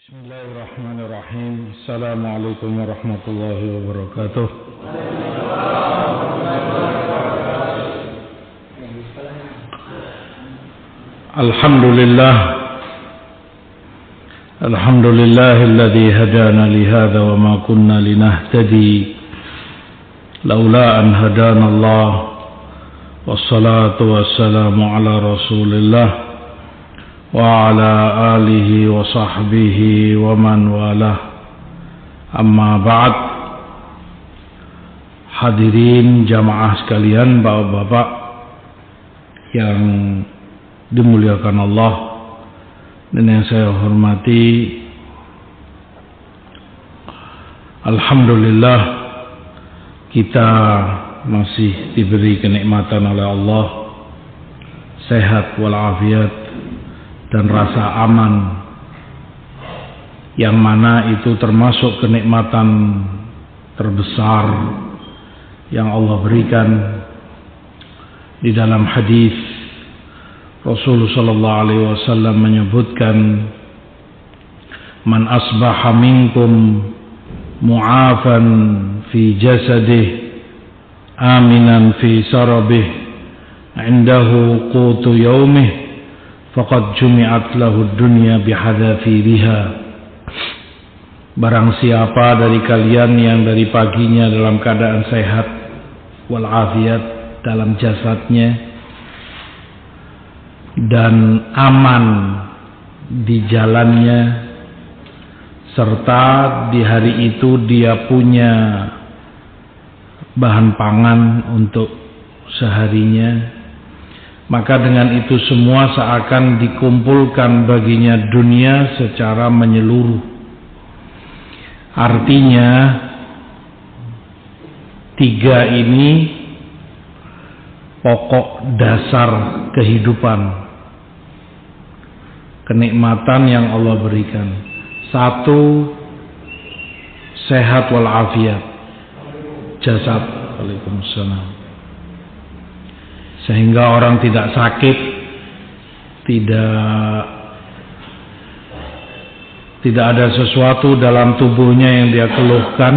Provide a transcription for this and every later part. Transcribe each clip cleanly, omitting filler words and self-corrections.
Bismillahirrahmanirrahim. Assalamualaikum warahmatullahi wabarakatuh. Alhamdulillahilladzi hadana li hadza wa ma kunna linahtadi laula an hadanallah. Wassalatu wassalamu ala Rasulillah wa ala alihi wa sahbihi wa man walah. Amma ba'd. Hadirin jamaah sekalian, bapak-bapak yang dimuliakan Allah dan yang saya hormati, alhamdulillah kita masih diberi kenikmatan oleh Allah, sehat walafiat dan rasa aman, yang mana itu termasuk kenikmatan terbesar yang Allah berikan. Di dalam hadis Rasulullah sallallahu alaihi wasallam menyebutkan, man asbaha minkum mu'afan fi jasadih aminan fi sarabih indahu qutu yaumih faqad jumi'at lahu dunya bihadzafiriha. Barang siapa dari kalian yang dari paginya dalam keadaan sehat walafiat dalam jasadnya dan aman di jalannya, serta di hari itu dia punya bahan pangan untuk seharinya, maka dengan itu semua seakan dikumpulkan baginya dunia secara menyeluruh. Artinya tiga ini pokok dasar kehidupan, kenikmatan yang Allah berikan. Satu, sehat walafiat jasad, waalaikumsalam, sehingga orang tidak sakit, tidak ada sesuatu dalam tubuhnya yang dia keluhkan,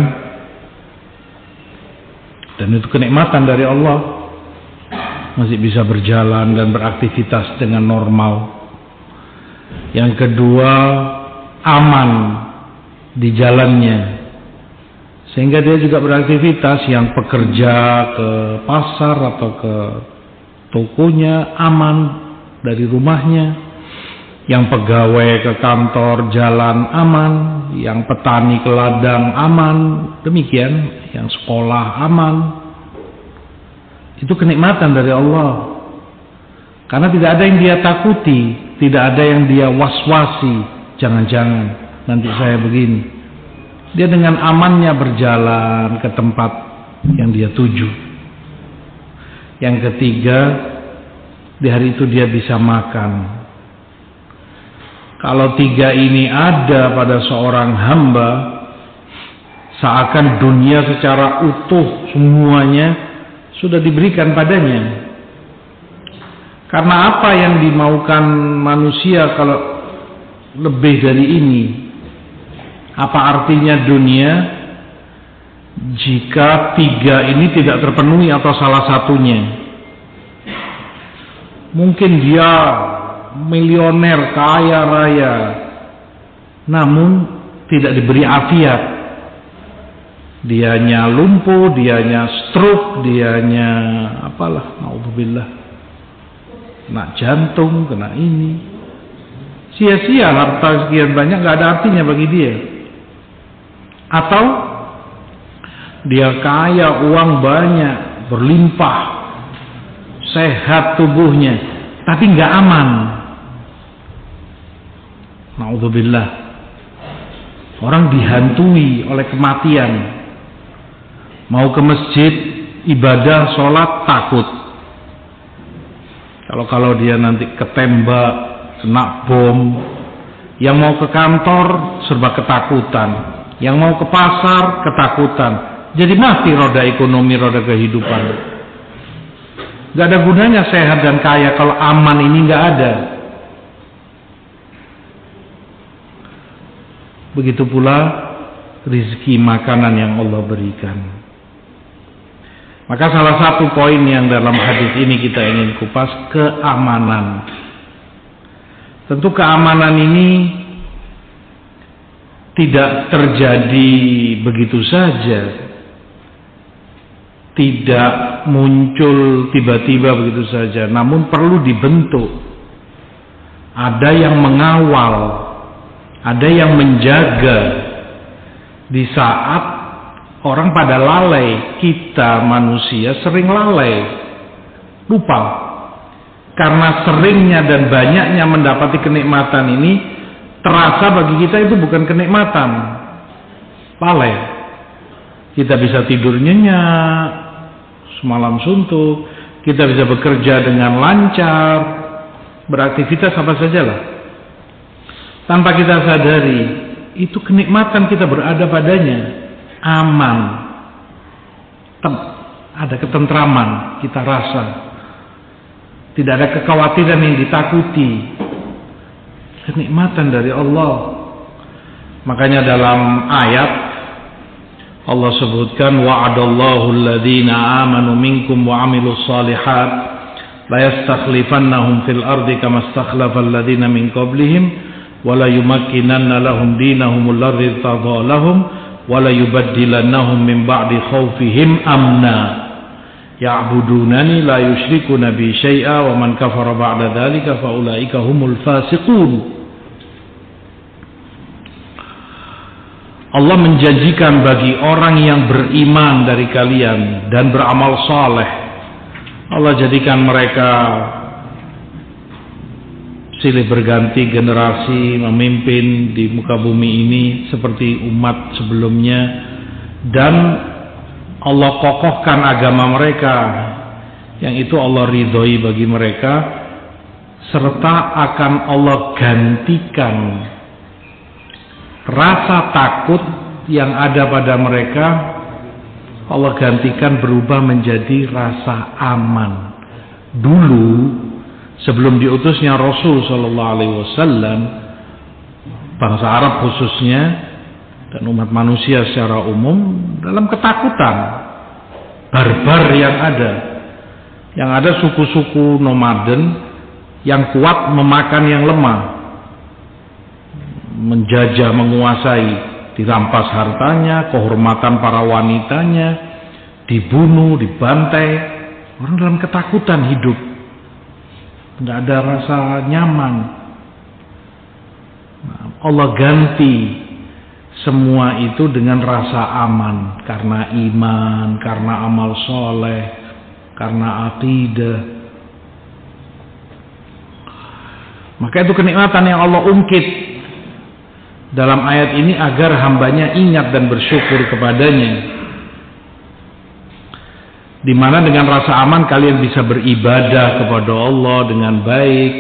dan itu kenikmatan dari Allah. Masih bisa berjalan dan beraktivitas dengan normal. Yang kedua, aman di jalannya, sehingga dia juga beraktivitas, yang pekerja ke pasar atau ke tokonya aman dari rumahnya, yang pegawai ke kantor jalan aman, yang petani ke ladang aman, demikian yang sekolah aman. Itu kenikmatan dari Allah, karena tidak ada yang dia takuti, tidak ada yang dia waswasi, jangan-jangan nanti saya begini. Dia dengan amannya berjalan ke tempat yang dia tuju. Yang ketiga, di hari itu dia bisa makan. Kalau tiga ini ada pada seorang hamba, seakan dunia secara utuh semuanya sudah diberikan padanya. Karena apa yang dimaukan manusia kalau lebih dari ini? Apa artinya dunia jika tiga ini tidak terpenuhi atau salah satunya? Mungkin dia milioner, kaya raya, namun tidak diberi afiat. Dianya lumpuh, dianya stroke, dianya apalah, naudzubillah, kena jantung, kena ini. Sia-sia harta sekian banyak, gak ada artinya bagi dia. Atau dia kaya, uang banyak, berlimpah, sehat tubuhnya, tapi gak aman. Naudzubillah. Orang dihantui oleh kematian. Mau ke masjid, ibadah, sholat, takut. Kalau dia nanti ketembak, kena bom. Yang mau ke kantor, serba ketakutan. Yang mau ke pasar, ketakutan. Jadi mati roda ekonomi, roda kehidupan. Gak ada gunanya sehat dan kaya kalau aman ini gak ada. Begitu pula rizki makanan yang Allah berikan. Maka salah satu poin yang dalam hadis ini kita ingin kupas, keamanan. Tentu keamanan ini tidak terjadi begitu saja, tidak muncul tiba-tiba begitu saja, namun perlu dibentuk. Ada yang mengawal, ada yang menjaga. Di saat orang pada lalai, kita manusia sering lalai, lupa. Karena seringnya dan banyaknya mendapati kenikmatan ini, terasa bagi kita itu bukan kenikmatan, lalai. Kita bisa tidur nyenyak, semalam suntuk, kita bisa bekerja dengan lancar, beraktivitas apa sajalah. Tanpa kita sadari, itu kenikmatan kita berada padanya, aman, ada ketentraman kita rasa, tidak ada kekhawatiran yang ditakuti, kenikmatan dari Allah. Makanya dalam ayat Allah sebutkan, wa'adallahu alladhina amanu minkum wa amilus salihat la yastakhlifannahum fil ardi kama istakhlafal ladzina min qablihim wala yumakkinanna lahum dinahum alladzi irtadha lahum wala yubaddilannahum min ba'di khaufihim amna ya'budunani la yusyrikuna bi syai'a wa man kafara ba'da dzalika fa ulaika humul fasiqun. Allah menjanjikan bagi orang yang beriman dari kalian dan beramal saleh, Allah jadikan mereka silih berganti generasi memimpin di muka bumi ini seperti umat sebelumnya, dan Allah kokohkan agama mereka yang itu Allah ridhoi bagi mereka, serta akan Allah gantikan rasa takut yang ada pada mereka, Allah gantikan berubah menjadi rasa aman. Dulu sebelum diutusnya Rasul sallallahu alaihi wasallam, bangsa Arab khususnya dan umat manusia secara umum dalam ketakutan barbar yang ada suku-suku nomaden yang kuat memakan yang lemah, menjajah, menguasai, dirampas hartanya, kehormatan para wanitanya, dibunuh, dibantai. Orang dalam ketakutan hidup, tidak ada rasa nyaman. Allah ganti semua itu dengan rasa aman, karena iman, karena amal soleh, karena akidah. Maka itu kenikmatan yang Allah ungkit dalam ayat ini agar hambanya ingat dan bersyukur kepadanya, di mana dengan rasa aman kalian bisa beribadah kepada Allah dengan baik.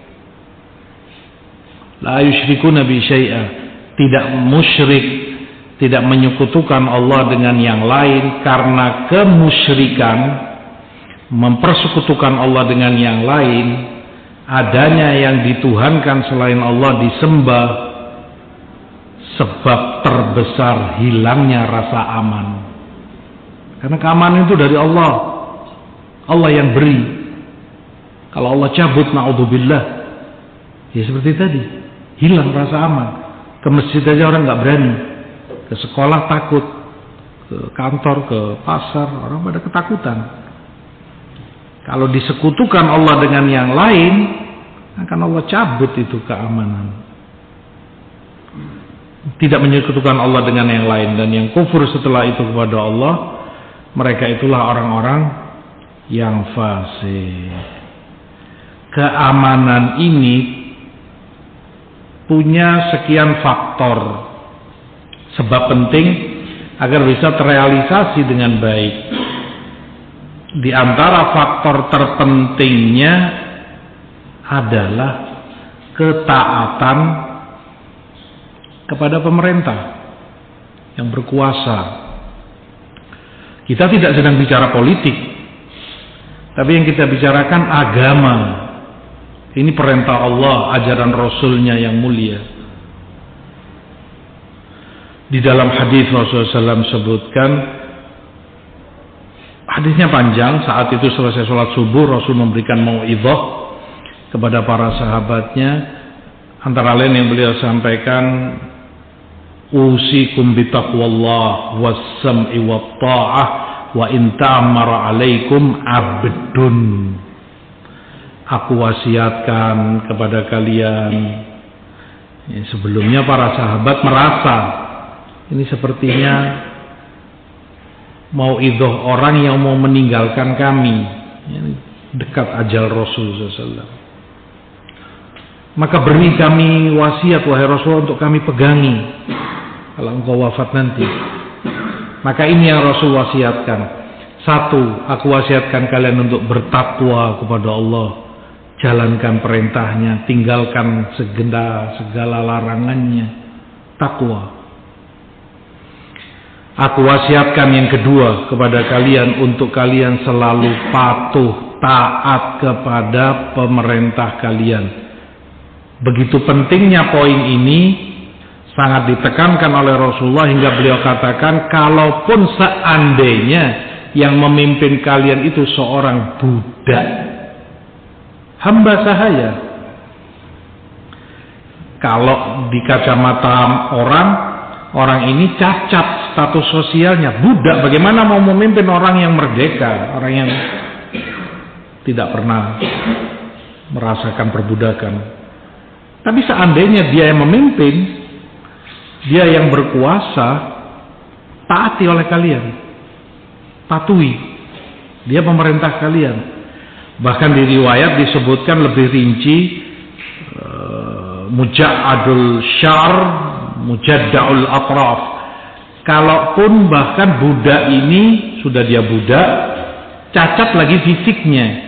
La yusyrikuna bi syai'a, tidak musyrik, tidak menyekutukan Allah dengan yang lain, karena kemusyrikan, mempersekutukan Allah dengan yang lain, adanya yang dituhankan selain Allah disembah, sebab terbesar hilangnya rasa aman. Karena keamanan itu dari Allah, Allah yang beri. Kalau Allah cabut, na'udzubillah, ya seperti tadi, hilang rasa aman. Ke masjid aja orang nggak berani, ke sekolah takut, ke kantor, ke pasar, orang pada ketakutan. Kalau disekutukan Allah dengan yang lain, akan Allah cabut itu keamanan. Tidak menyekutukan Allah dengan yang lain, dan yang kufur setelah itu kepada Allah, mereka itulah orang-orang yang fasik. Keamanan ini punya sekian faktor, sebab penting agar bisa terrealisasi dengan baik. Di antara faktor terpentingnya adalah ketaatan kepada pemerintah yang berkuasa. Kita tidak sedang bicara politik, tapi yang kita bicarakan agama. Ini perintah Allah, ajaran Rasulnya yang mulia. Di dalam hadis Rasulullah SAW sebutkan, hadisnya panjang. Saat itu selesai sholat subuh, Rasul memberikan mau'idhah kepada para sahabatnya. Antara lain yang beliau sampaikan, usikum bitaqwallah was-sam'i wat-ta'ah wa in ta'ammara 'alaikum 'abdun. Aku wasiatkan kepada kalian. Sebelumnya para sahabat merasa ini sepertinya mau'idhah orang yang mau meninggalkan kami. Dekat ajal Rasulullah SAW. Maka beri kami wasiat wahai Rasul untuk kami pegangi kalau engkau wafat nanti. Maka ini yang Rasul wasiatkan. Satu, aku wasiatkan kalian untuk bertakwa kepada Allah. Jalankan perintahnya, tinggalkan segala larangannya. Takwa. Aku wasiatkan yang kedua kepada kalian untuk kalian selalu patuh, taat kepada pemerintah kalian. Begitu pentingnya poin ini, sangat ditekankan oleh Rasulullah hingga beliau katakan, kalaupun seandainya yang memimpin kalian itu seorang budak, hamba sahaya. Kalau di kacamata orang ini cacat status sosialnya, budak. Bagaimana mau memimpin orang yang merdeka, orang yang tidak pernah merasakan perbudakan? Tapi seandainya dia yang memimpin, dia yang berkuasa, taati oleh kalian, patuhi, dia pemerintah kalian. Bahkan di riwayat disebutkan lebih rinci, muja'adul syar, mujadda'ul atraf. Kalaupun bahkan budak ini sudah dia budak, cacat lagi fisiknya,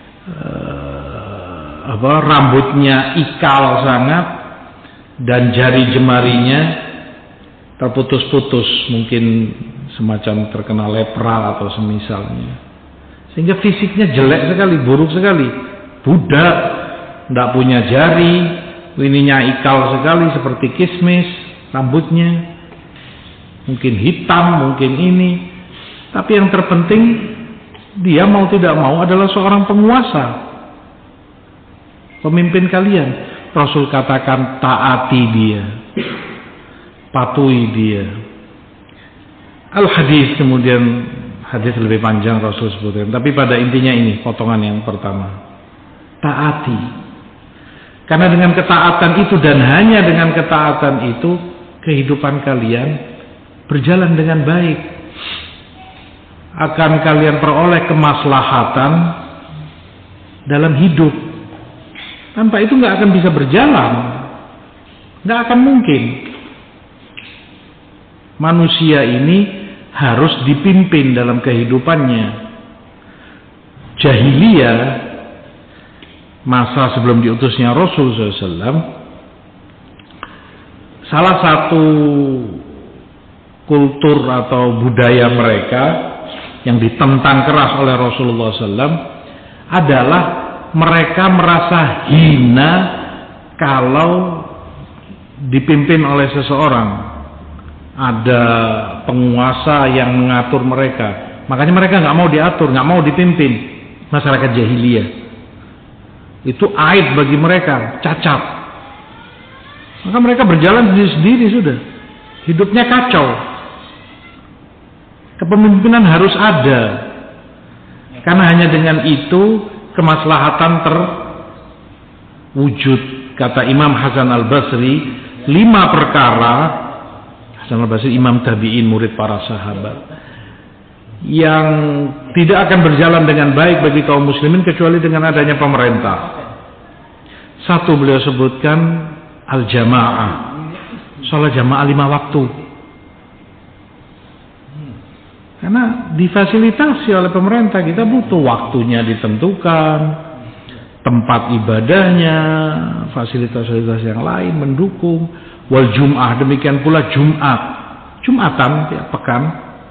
rambutnya ikal sangat dan jari jemarinya terputus-putus, mungkin semacam terkena lepra atau semisalnya, sehingga fisiknya jelek sekali, buruk sekali. Budak, tidak punya jari, ininya ikal sekali seperti kismis, rambutnya mungkin hitam, mungkin ini. Tapi yang terpenting, dia mau tidak mau adalah seorang penguasa, pemimpin kalian. Rasul katakan taati dia, patuhi dia. Al-hadis, kemudian hadis lebih panjang Rasul sebutkan, tapi pada intinya ini potongan yang pertama, taati. Karena dengan ketaatan itu dan hanya dengan ketaatan itu, kehidupan kalian berjalan dengan baik. Akan kalian peroleh kemaslahatan dalam hidup. Tanpa itu nggak akan bisa berjalan, nggak akan mungkin. Manusia ini harus dipimpin dalam kehidupannya. Jahiliyah, masa sebelum diutusnya Rasul SAW, salah satu kultur atau budaya mereka yang ditentang keras oleh Rasulullah SAW adalah mereka merasa hina kalau dipimpin oleh seseorang. Ada penguasa yang mengatur mereka, makanya mereka nggak mau diatur, nggak mau dipimpin. Masyarakat jahiliyah itu aib bagi mereka, cacat. Maka mereka berjalan sendiri-sendiri sudah, hidupnya kacau. Kepemimpinan harus ada, karena hanya dengan itu kemaslahatan terwujud. Kata Imam Hasan Al-Basri, 5 perkara, Hasan Al-Basri Imam Tabi'in, murid para sahabat, yang tidak akan berjalan dengan baik bagi kaum muslimin kecuali dengan adanya pemerintah. Satu, beliau sebutkan al-jamaah, sholat jamaah 5 waktu. Karena difasilitasi oleh pemerintah, kita butuh waktunya ditentukan, tempat ibadahnya, fasilitas-fasilitas yang lain mendukung. Wal Jum'ah, demikian pula Jumatan tiap pekan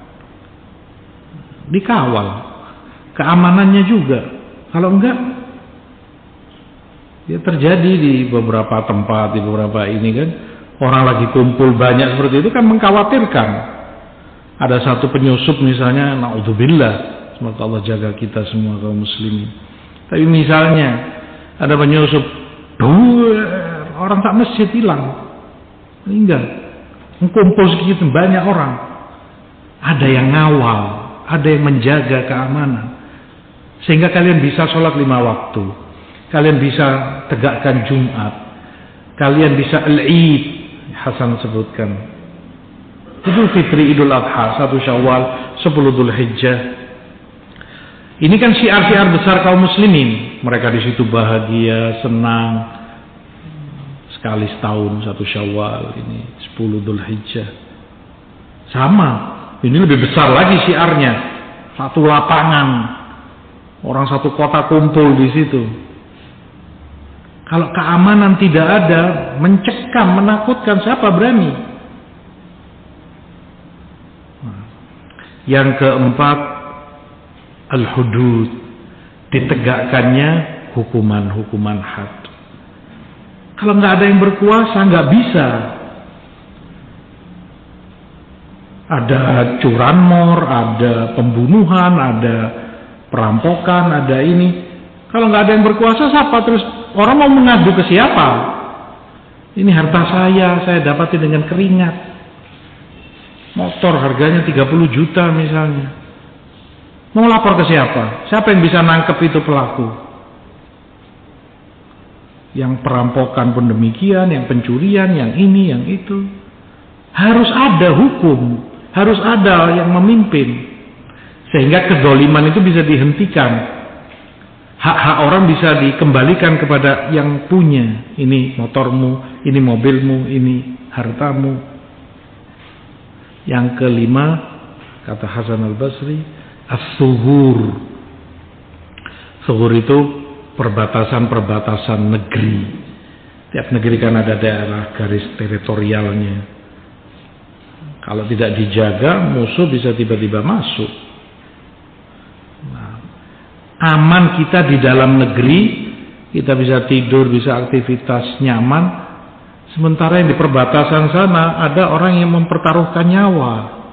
dikawal, keamanannya juga. Kalau enggak, ya terjadi di beberapa tempat, di beberapa ini kan, orang lagi kumpul banyak seperti itu kan mengkhawatirkan. Ada satu penyusup misalnya, naudzubillah, semoga Allah jaga kita semua kaum muslimin. Tapi misalnya ada penyusup, orang tak masjid hilang, meninggal, kumpul segitu banyak orang. Ada yang ngawal, ada yang menjaga keamanan, sehingga kalian bisa sholat 5 waktu, kalian bisa tegakkan Jumat, kalian bisa al-Id. Hasan sebutkan Idul Fitri, Idul Adha, 1 Syawal, 10 Dzulhijjah. Ini kan syiar-syiar besar kaum muslimin. Mereka di situ bahagia, senang. Sekali setahun 1 Syawal, ini 10 Dzulhijjah. Sama, ini lebih besar lagi syiarnya. Satu lapangan, orang satu kota kumpul di situ. Kalau keamanan tidak ada, mencekam, menakutkan, siapa berani? Yang keempat, al-hudud, ditegakkannya hukuman-hukuman had. Kalau nggak ada yang berkuasa, nggak bisa. Ada curanmor, ada pembunuhan, ada perampokan, ada ini. Kalau nggak ada yang berkuasa, siapa terus? Orang mau mengadu ke siapa? Ini harta saya dapati dengan keringat. Motor harganya 30 juta misalnya. Mau lapor ke siapa? Siapa yang bisa nangkep itu pelaku? Yang perampokan pun demikian, yang pencurian, yang ini, yang itu. Harus ada hukum, harus ada yang memimpin. Sehingga kezaliman itu bisa dihentikan. Hak-hak orang bisa dikembalikan kepada yang punya. Ini motormu, ini mobilmu, ini hartamu. Yang kelima, kata Hasan al-Basri, as-sughur. Sughur itu perbatasan-perbatasan negeri. Tiap negeri kan ada daerah garis teritorialnya. Kalau tidak dijaga, musuh bisa tiba-tiba masuk. Aman kita di dalam negeri, kita bisa tidur, bisa aktivitas nyaman. Sementara yang di perbatasan sana ada orang yang mempertaruhkan nyawa.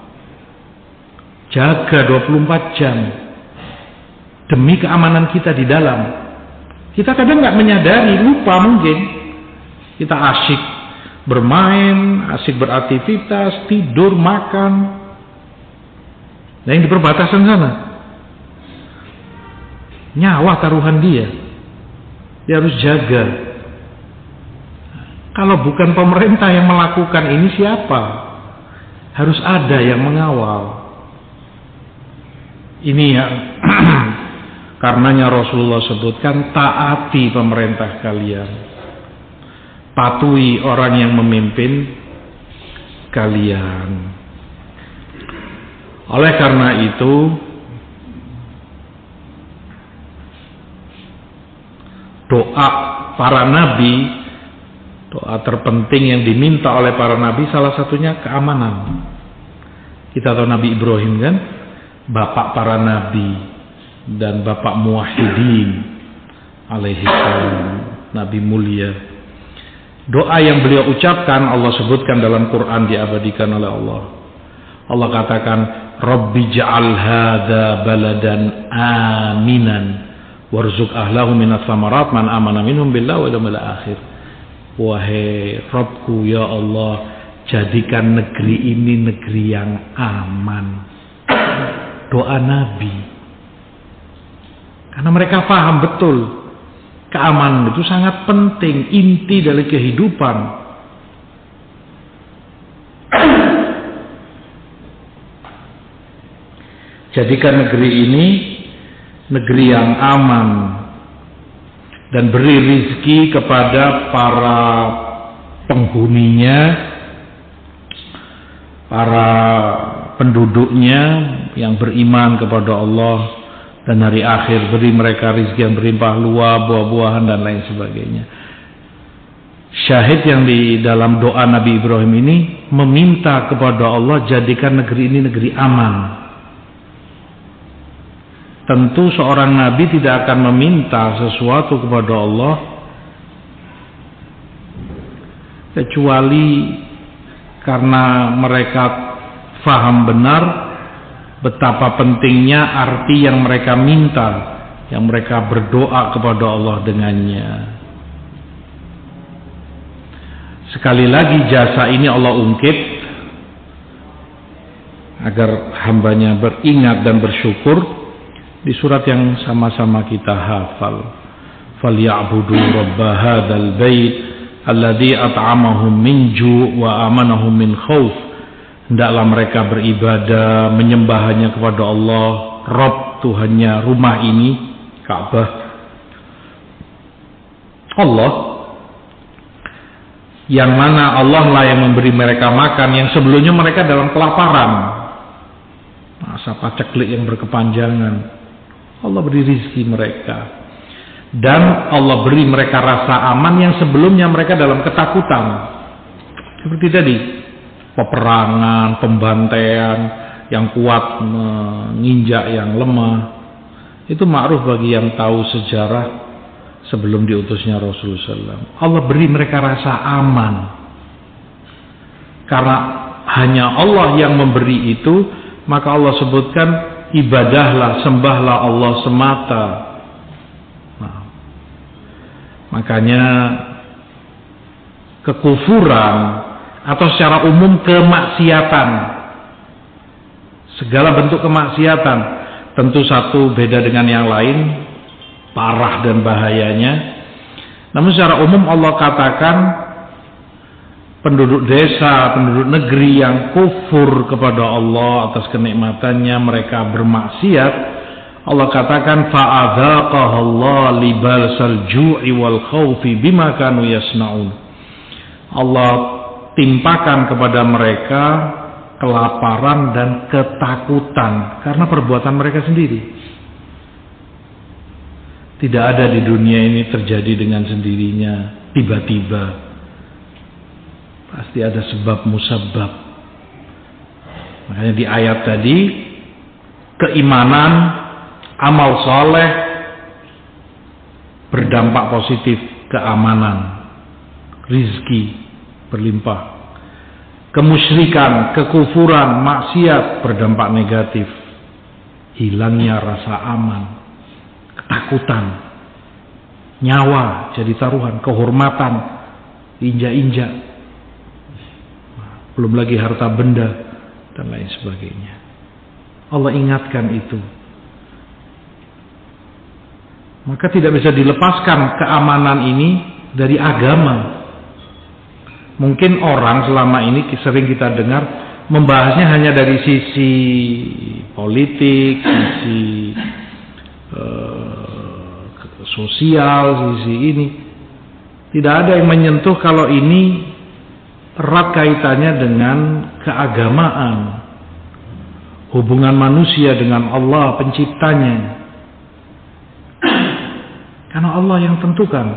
Jaga 24 jam demi keamanan kita di dalam. Kita kadang nggak menyadari, lupa mungkin. Kita asyik bermain, asyik beraktivitas, tidur, makan. Nah yang di perbatasan sana, nyawa taruhan dia harus jaga. Kalau bukan pemerintah yang melakukan ini, siapa? Harus ada yang mengawal. Ini yang karenanya Rasulullah sebutkan, taati pemerintah kalian, patuhi orang yang memimpin kalian. Oleh karena itu, doa para nabi, doa terpenting yang diminta oleh para nabi, salah satunya keamanan. Kita tahu Nabi Ibrahim kan, bapak para nabi dan bapak muwahhidin alaihi salam, nabi mulia. Doa yang beliau ucapkan Allah sebutkan dalam Quran, diabadikan oleh Allah. Allah katakan, Rabbi ja'al hadza baladan aminan warzuq ahlahu minas samarat man amana minhum billahi wal yawmil akhir. Wahai Rabbku, ya Allah, jadikan negeri ini negeri yang aman. Doa Nabi, karena mereka paham betul keamanan itu sangat penting, inti dari kehidupan. Jadikan negeri ini negeri yang aman dan beri rizki kepada para penghuninya, para penduduknya yang beriman kepada Allah dan hari akhir. Beri mereka rizki yang berlimpah luas, buah-buahan dan lain sebagainya. Syahid yang di dalam doa Nabi Ibrahim ini meminta kepada Allah, jadikan negeri ini negeri aman. Tentu seorang nabi tidak akan meminta sesuatu kepada Allah kecuali karena mereka faham benar betapa pentingnya arti yang mereka minta, yang mereka berdoa kepada Allah dengannya. Sekali lagi jasa ini Allah ungkit agar hambanya beringat dan bersyukur di surat yang sama-sama kita hafal. Falyabudu rabb hadzal bait alladzi at'amahum min ju' wa amanahum min khauf. Hendaklah mereka beribadah, menyembahnya kepada Allah, Rabb, Tuhannya rumah ini, Ka'bah. Allah, yang mana Allah lah yang memberi mereka makan, yang sebelumnya mereka dalam kelaparan, masa paceklik yang berkepanjangan. Allah beri rizki mereka, dan Allah beri mereka rasa aman yang sebelumnya mereka dalam ketakutan. Seperti tadi, peperangan, pembantaian, yang kuat menginjak yang lemah. Itu ma'ruf bagi yang tahu sejarah sebelum diutusnya Rasulullah SAW. Allah beri mereka rasa aman karena hanya Allah yang memberi itu. Maka Allah sebutkan, ibadahlah, sembahlah Allah semata. Nah, makanya kekufuran atau secara umum kemaksiatan, segala bentuk kemaksiatan, tentu satu beda dengan yang lain, parah dan bahayanya. Namun secara umum Allah katakan penduduk desa, penduduk negeri yang kufur kepada Allah atas kenikmatannya, mereka bermaksiat, Allah katakan fa'adzaqahallahu libasal ju'i wal khaufi bima kanu yasnaun. Allah timpakan kepada mereka kelaparan dan ketakutan karena perbuatan mereka sendiri. Tidak ada di dunia ini terjadi dengan sendirinya, tiba-tiba. Pasti ada sebab musabab. Makanya di ayat tadi, keimanan, amal soleh berdampak positif, keamanan, rizki berlimpah. Kemusyrikan, kekufuran, maksiat berdampak negatif, hilangnya rasa aman, ketakutan, nyawa jadi taruhan, kehormatan injak-injak, belum lagi harta benda dan lain sebagainya. Allah ingatkan itu. Maka tidak bisa dilepaskan keamanan ini dari agama. Mungkin orang selama ini sering kita dengar membahasnya hanya dari sisi politik, sisi sosial, sisi ini. Tidak ada yang menyentuh kalau ini erat kaitannya dengan keagamaan, hubungan manusia dengan Allah penciptanya. Karena Allah yang tentukan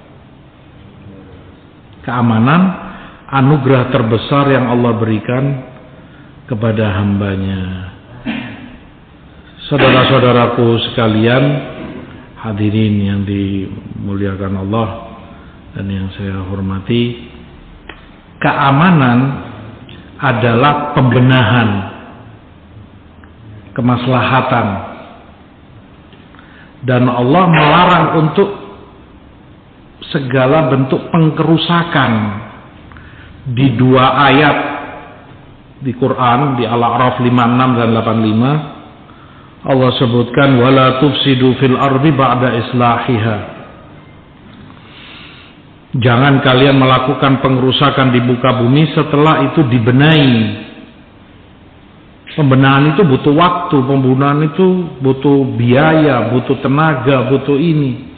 keamanan, anugerah terbesar yang Allah berikan kepada hambanya. Saudara-saudaraku sekalian, hadirin yang dimuliakan Allah dan yang saya hormati, keamanan adalah pembenahan, kemaslahatan, dan Allah melarang untuk segala bentuk pengkerusakan. Di dua ayat di Quran, di Al-A'raf 56 dan 85, Allah sebutkan wala tufsidu fil ardi ba'da islahiha. Jangan kalian melakukan pengerusakan di muka bumi setelah itu dibenahi. Pembenahan itu butuh waktu, pembenahan itu butuh biaya, butuh tenaga, butuh ini.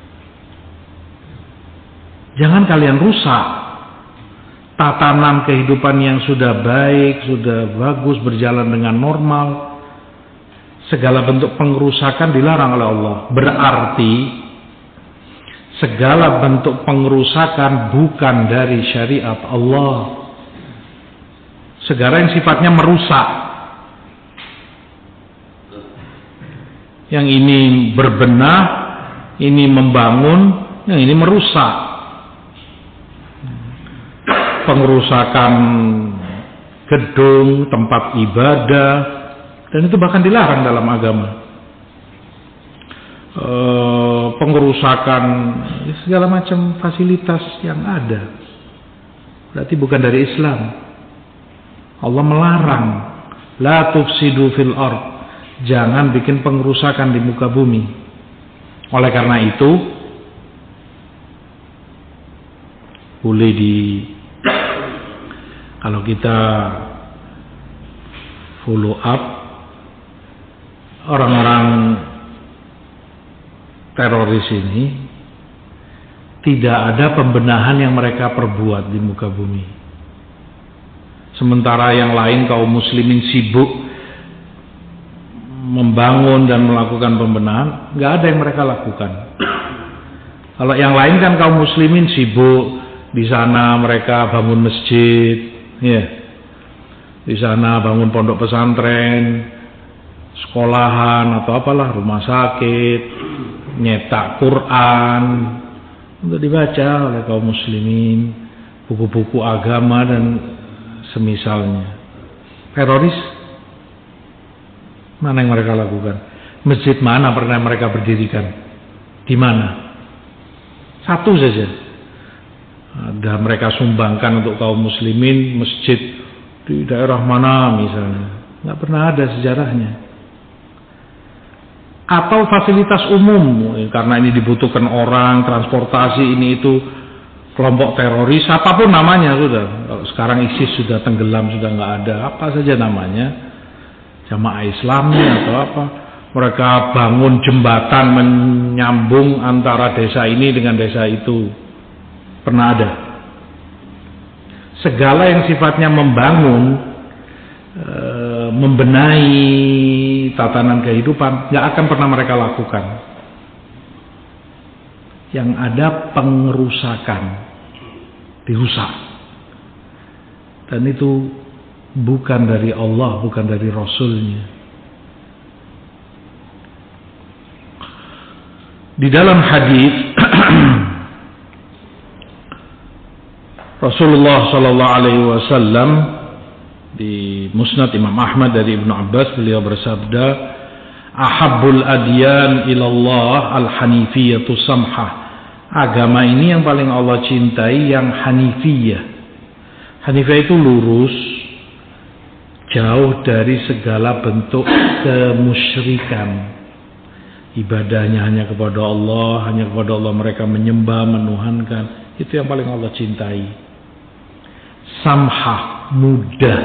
Jangan kalian rusak tatanan kehidupan yang sudah baik, sudah bagus, berjalan dengan normal. Segala bentuk pengerusakan dilarang oleh Allah. Berarti segala bentuk pengerusakan bukan dari syariat Allah. Segala yang sifatnya merusak, yang ini berbenah, ini membangun, yang ini merusak. pengerusakan gedung, tempat ibadah, dan itu bahkan dilarang dalam agama. Pengerusakan segala macam fasilitas yang ada, berarti bukan dari Islam. Allah melarang, la tufsidu fil ard, jangan bikin pengerusakan di muka bumi. Oleh karena itu, boleh kalau kita follow up orang-orang teroris ini, tidak ada pembenahan yang mereka perbuat di muka bumi. Sementara yang lain kaum muslimin sibuk membangun dan melakukan pembenahan, nggak ada yang mereka lakukan. Kalau yang lain kan kaum muslimin sibuk di sana, mereka bangun masjid, ya, di sana bangun pondok pesantren, sekolahan atau apalah, rumah sakit, nyetak Quran untuk dibaca oleh kaum muslimin, buku-buku agama dan semisalnya. Teroris, mana yang mereka lakukan? Masjid mana pernah mereka berdirikan? Di mana? Satu saja. Ada mereka sumbangkan untuk kaum muslimin masjid di daerah mana misalnya. Nggak pernah ada sejarahnya. Atau fasilitas umum, karena ini dibutuhkan orang, transportasi ini itu, kelompok teroris, apapun namanya sudah. Kalau sekarang ISIS sudah tenggelam, sudah nggak ada, apa saja namanya, Jamaah Islami atau apa, mereka bangun jembatan menyambung antara desa ini dengan desa itu, pernah ada. Segala yang sifatnya membangun, membenahi tatanan kehidupan, nggak akan pernah mereka lakukan. Yang ada pengerusakan, dirusak, dan itu bukan dari Allah, bukan dari Rasulnya. Di dalam hadis Rasulullah Sallallahu Alaihi Wasallam di Musnad Imam Ahmad dari Ibnu Abbas, beliau bersabda, ahabbul adyan ilallah al-hanifiyatu samhah. Agama ini yang paling Allah cintai yang hanifiyah. Hanifiyah itu lurus, jauh dari segala bentuk kemusyrikan. Ibadahnya hanya kepada Allah, hanya kepada Allah mereka menyembah, menuhankan. Itu yang paling Allah cintai. Samhah, mudah,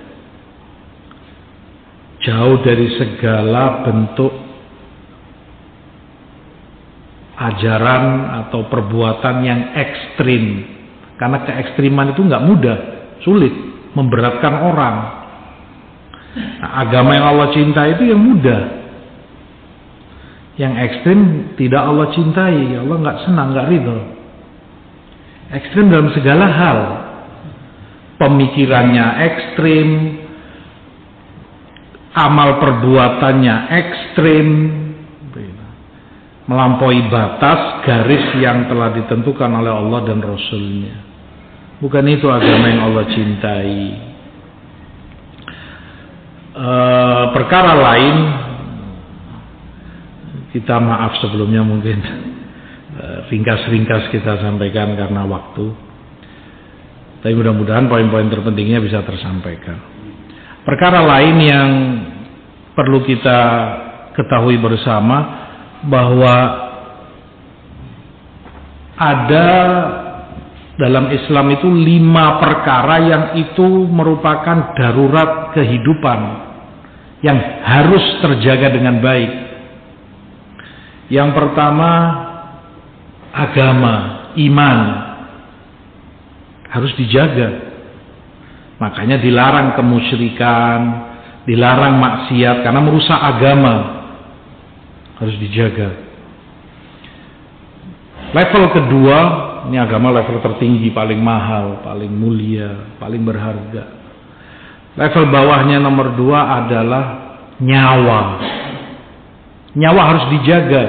jauh dari segala bentuk ajaran atau perbuatan yang ekstrim. Karena keekstriman itu nggak mudah, sulit, memberatkan orang. Nah, agama yang Allah cintai itu yang mudah. Yang ekstrim tidak Allah cintai, Allah nggak senang, nggak ridho. Ekstrim dalam segala hal. Pemikirannya ekstrim, amal perbuatannya ekstrim, melampaui batas garis yang telah ditentukan oleh Allah dan Rasulnya. Bukan itu agama yang Allah cintai. Perkara lain, kita maaf sebelumnya mungkin ringkas-ringkas kita sampaikan karena waktu. Tapi mudah-mudahan poin-poin terpentingnya bisa tersampaikan. Perkara lain yang perlu kita ketahui bersama, bahwa ada dalam Islam itu 5 perkara yang itu merupakan darurat kehidupan yang harus terjaga dengan baik. Yang pertama, agama, iman harus dijaga. Makanya dilarang kemusyrikan, dilarang maksiat karena merusak agama. Harus dijaga. Level kedua, ini agama level tertinggi, paling mahal, paling mulia, paling berharga. Level bawahnya nomor 2 adalah nyawa. Nyawa harus dijaga.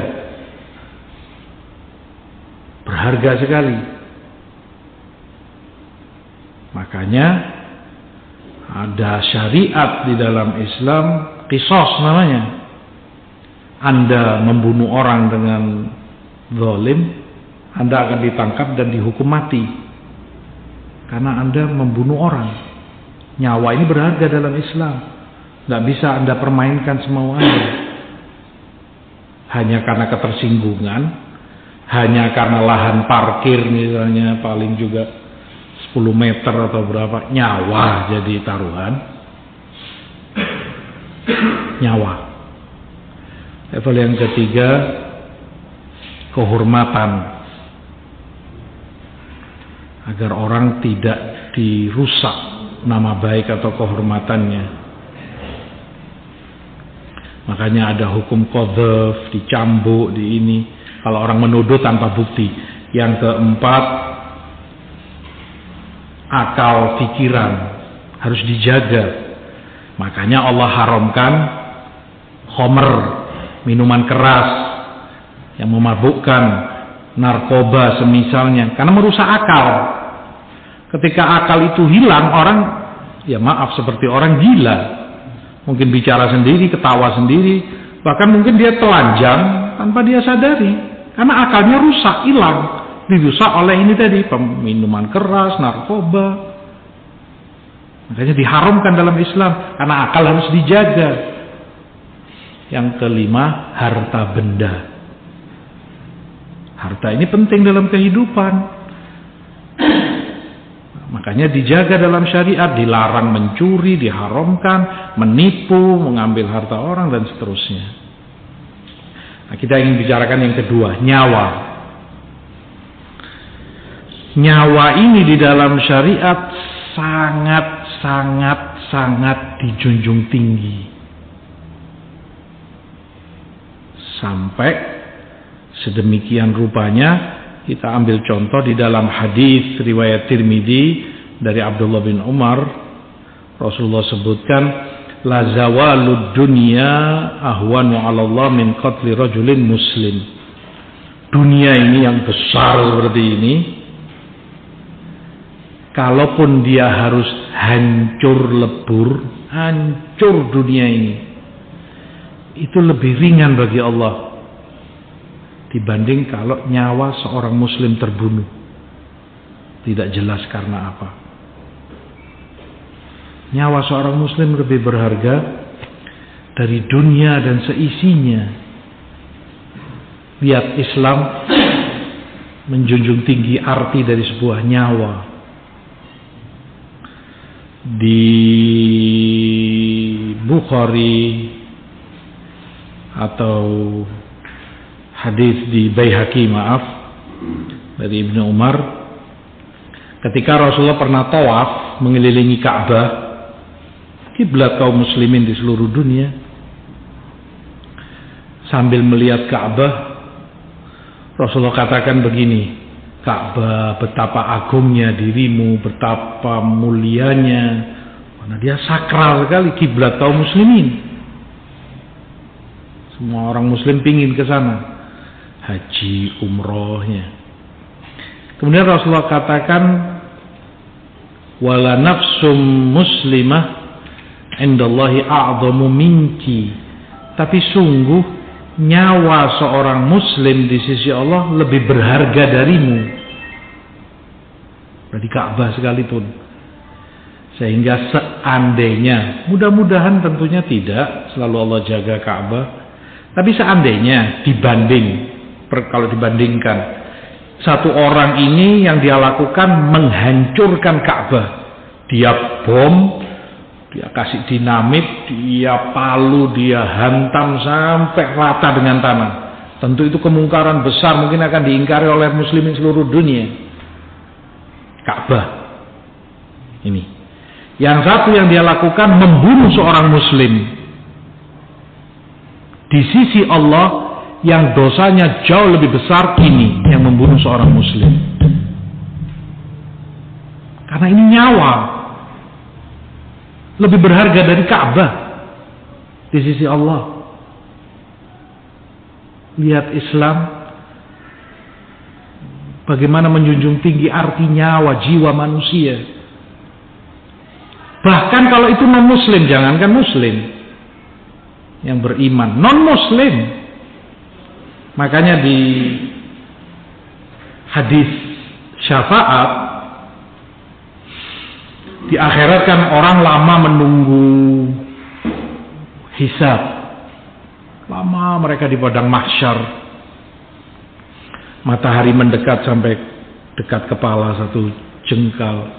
Berharga sekali. Makanya ada syariat di dalam Islam, qisas namanya. Anda membunuh orang dengan zalim, Anda akan ditangkap dan dihukum mati karena Anda membunuh orang. Nyawa ini berharga dalam Islam, nggak bisa Anda permainkan semau Anda hanya karena ketersinggungan, hanya karena lahan parkir misalnya paling juga 10 meter atau berapa, nyawa jadi taruhan. Nyawa. Level yang ketiga, kehormatan, agar orang tidak dirusak nama baik atau kehormatannya. Makanya ada hukum qadzaf, dicambuk, di ini kalau orang menuduh tanpa bukti. Yang keempat, akal pikiran harus dijaga. Makanya Allah haramkan khamr, minuman keras yang memabukkan, narkoba semisalnya, karena merusak akal. Ketika akal itu hilang, orang, ya maaf, seperti orang gila. Mungkin bicara sendiri, ketawa sendiri, bahkan mungkin dia telanjang tanpa dia sadari, karena akalnya rusak, hilang, dirusak oleh ini tadi, minuman keras, narkoba. Makanya diharamkan dalam Islam, karena akal harus dijaga. Yang kelima, harta benda. Harta ini penting dalam kehidupan. Makanya dijaga dalam syariat, dilarang mencuri, diharamkan, menipu, mengambil harta orang, dan seterusnya. Nah, kita ingin bicarakan yang kedua, nyawa. Nyawa ini di dalam syariat sangat dijunjung tinggi. Sampai sedemikian rupanya, kita ambil contoh di dalam hadis riwayat Tirmidzi dari Abdullah bin Umar. Rasulullah sebutkan, la zawalud dunya ahwanu 'ala Allah min qatli rajulin muslim. Dunia ini yang besar seperti ini, kalaupun dia harus hancur lebur, hancur dunia ini, itu lebih ringan bagi Allah dibanding kalau nyawa seorang muslim terbunuh. Tidak jelas karena apa. Nyawa seorang muslim lebih berharga dari dunia dan seisinya. Lihat, Islam menjunjung tinggi arti dari sebuah nyawa. Di Bukhari atau hadis di Baihaqi, maaf, dari Ibnu Umar, ketika Rasulullah pernah tawaf mengelilingi Ka'bah, kiblat kaum muslimin di seluruh dunia, sambil melihat Ka'bah, Rasulullah katakan begini, Ka'bah, betapa agungnya dirimu, betapa mulianya, karena dia sakral sekali, kiblat kaum muslimin. Semua orang muslim pingin ke sana, haji, umrohnya. Kemudian Rasulullah katakan, wala nafsum muslimah indallahi a'zamu minki. Tapi sungguh nyawa seorang muslim di sisi Allah lebih berharga darimu. Dari Ka'bah sekalipun. Sehingga seandainya, mudah-mudahan tentunya tidak selalu Allah jaga Ka'bah, tapi seandainya kalau dibandingkan, satu orang ini yang dia lakukan menghancurkan Ka'bah, dia bom, dia kasih dinamit, dia palu, dia hantam sampai rata dengan tanah. Tentu itu kemungkaran besar, mungkin akan diingkari oleh muslimin seluruh dunia. Ka'bah ini. Yang satu yang dia lakukan membunuh seorang muslim. Di sisi Allah yang dosanya jauh lebih besar ini yang membunuh seorang muslim. Karena ini nyawa lebih berharga dari Ka'bah di sisi Allah. Lihat Islam bagaimana menjunjung tinggi arti nyawa, jiwa manusia. Bahkan kalau itu non-muslim, jangankan muslim yang beriman, non-muslim. Makanya di hadis syafaat di akhirat kan orang lama menunggu hisab, lama mereka di padang mahsyar, matahari mendekat sampai dekat kepala satu jengkal.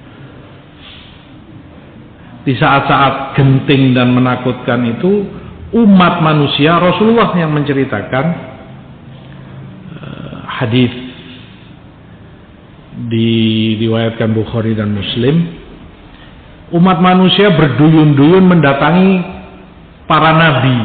Di saat-saat genting dan menakutkan itu, umat manusia, Rasulullah yang menceritakan, hadis diriwayatkan Bukhari dan Muslim, umat manusia berduyun-duyun mendatangi para nabi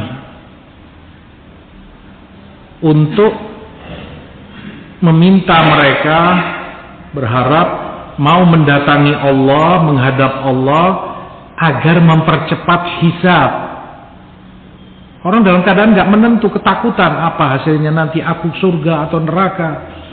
untuk meminta mereka, berharap mau mendatangi Allah, menghadap Allah agar mempercepat hisab. Orang dalam keadaan gak menentu, ketakutan, apa hasilnya nanti, aku surga atau neraka.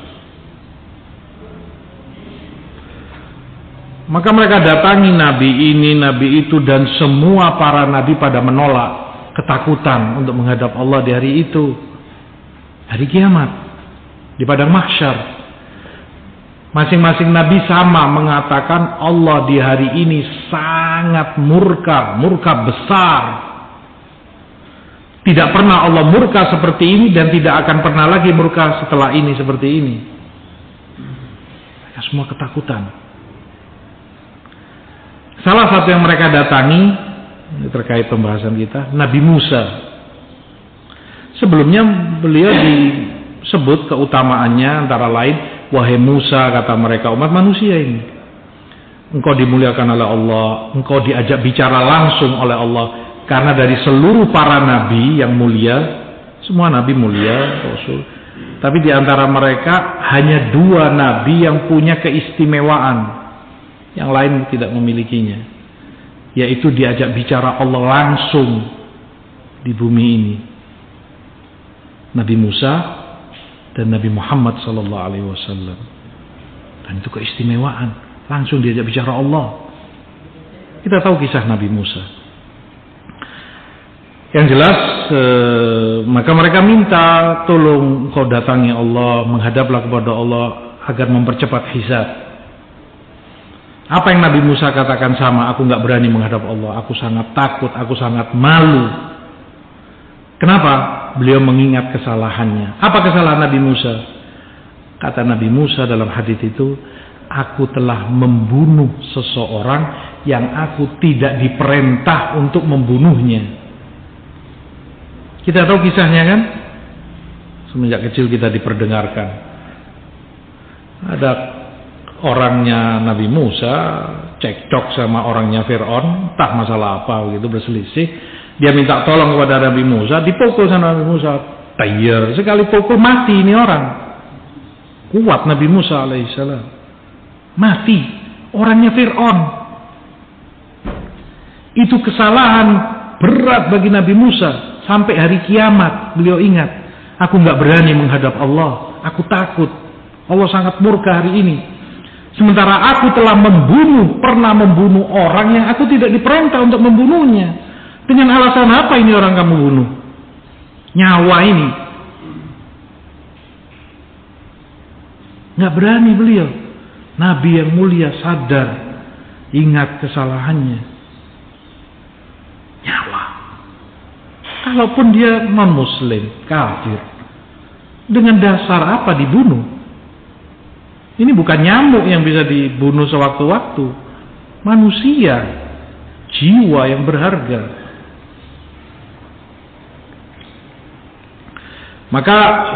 Maka mereka datangi nabi ini, nabi itu, dan semua para nabi pada menolak, ketakutan untuk menghadap Allah di hari itu, hari kiamat, di padang mahsyar. Masing-masing nabi sama mengatakan Allah di hari ini sangat murka, murka besar. Tidak pernah Allah murka seperti ini dan tidak akan pernah lagi murka setelah ini seperti ini. Mereka semua ketakutan. Salah satu yang mereka datangi, terkait pembahasan kita, Nabi Musa. Sebelumnya beliau disebut keutamaannya antara lain, wahai Musa, kata mereka, umat manusia ini, engkau dimuliakan oleh Allah, engkau diajak bicara langsung oleh Allah. Karena dari seluruh para nabi yang mulia, semua nabi mulia, Rasul, tapi di antara mereka hanya 2 nabi yang punya keistimewaan, yang lain tidak memilikinya, yaitu diajak bicara Allah langsung di bumi ini, Nabi Musa dan Nabi Muhammad SAW. Dan itu keistimewaan, langsung diajak bicara Allah. Kita tahu kisah Nabi Musa. Yang jelas, maka mereka minta, tolong kau datangi Allah, menghadaplah kepada Allah agar mempercepat hisab. Apa yang Nabi Musa katakan sama, aku gak berani menghadap Allah, aku sangat takut, aku sangat malu. Kenapa? Beliau mengingat kesalahannya. Apa kesalahan Nabi Musa? Kata Nabi Musa dalam hadis itu, aku telah membunuh seseorang yang aku tidak diperintah untuk membunuhnya. Kita tahu kisahnya kan? Semenjak kecil kita diperdengarkan. Ada orangnya Nabi Musa cekcok sama orangnya Fir'aun, entah masalah apa begitu, berselisih. Dia minta tolong kepada Nabi Musa, dipukul sama Nabi Musa, tayar, sekali pukul mati ini orang. Kuat Nabi Musa alaihissalam, mati orangnya Fir'aun. Itu kesalahan berat bagi Nabi Musa. Sampai hari kiamat beliau ingat, aku gak berani menghadap Allah, aku takut, Allah sangat murka hari ini. Sementara aku telah pernah membunuh orang yang aku tidak diperintah untuk membunuhnya. Dengan alasan apa ini orang kamu bunuh? Nyawa ini. Gak berani beliau. Nabi yang mulia sadar, ingat kesalahannya. Nyawa. Kalaupun dia non-muslim, kafir, dengan dasar apa dibunuh? Ini bukan nyamuk yang bisa dibunuh sewaktu-waktu. Manusia, jiwa yang berharga. Maka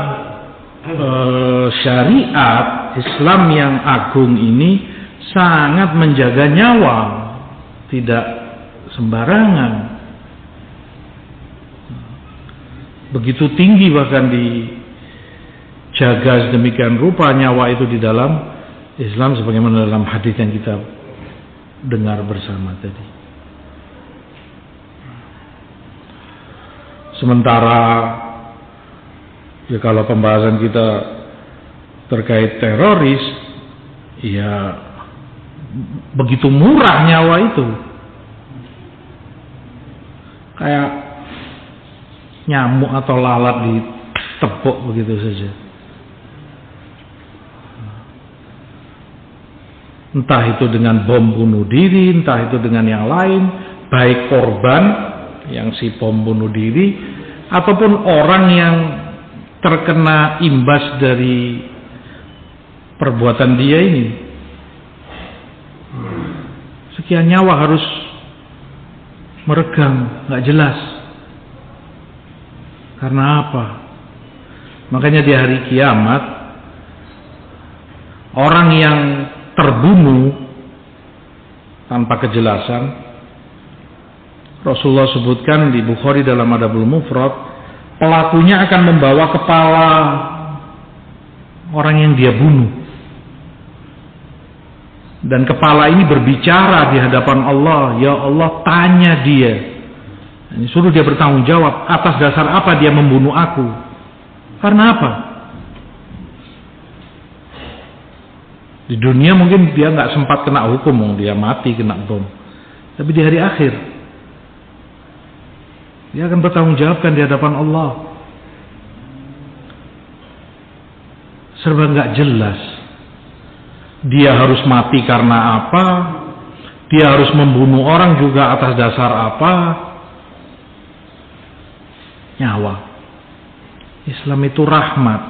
syariat Islam yang agung ini sangat menjaga nyawa, tidak sembarangan. Begitu tinggi bahkan dijaga sedemikian rupa nyawa itu di dalam Islam, sebagaimana dalam hadis yang kita dengar bersama tadi. Sementara ya kalau pembahasan kita terkait teroris, ya begitu murah nyawa itu. kayak nyamuk atau lalat ditepuk begitu saja. Entah itu dengan bom bunuh diri, entah itu dengan yang lain, baik korban yang si bom bunuh diri ataupun orang yang terkena imbas dari perbuatan dia ini. Sekian nyawa harus meregang, nggak jelas. Karena apa? Makanya di hari kiamat orang yang terbunuh tanpa kejelasan, Rasulullah sebutkan di Bukhari dalam Adabul Mufrad, pelakunya akan membawa kepala orang yang dia bunuh, dan kepala ini berbicara di hadapan Allah. Ya Allah, tanya dia, ini suruh dia bertanggung jawab atas dasar apa dia membunuh aku, karena apa? Di dunia mungkin dia nggak sempat kena hukum, dia mati kena bom. Tapi di hari akhir dia akan bertanggung jawabkan di hadapan Allah. Serba nggak jelas. Dia harus mati karena apa? Dia harus membunuh orang juga atas dasar apa? Nyawa. Islam itu rahmat.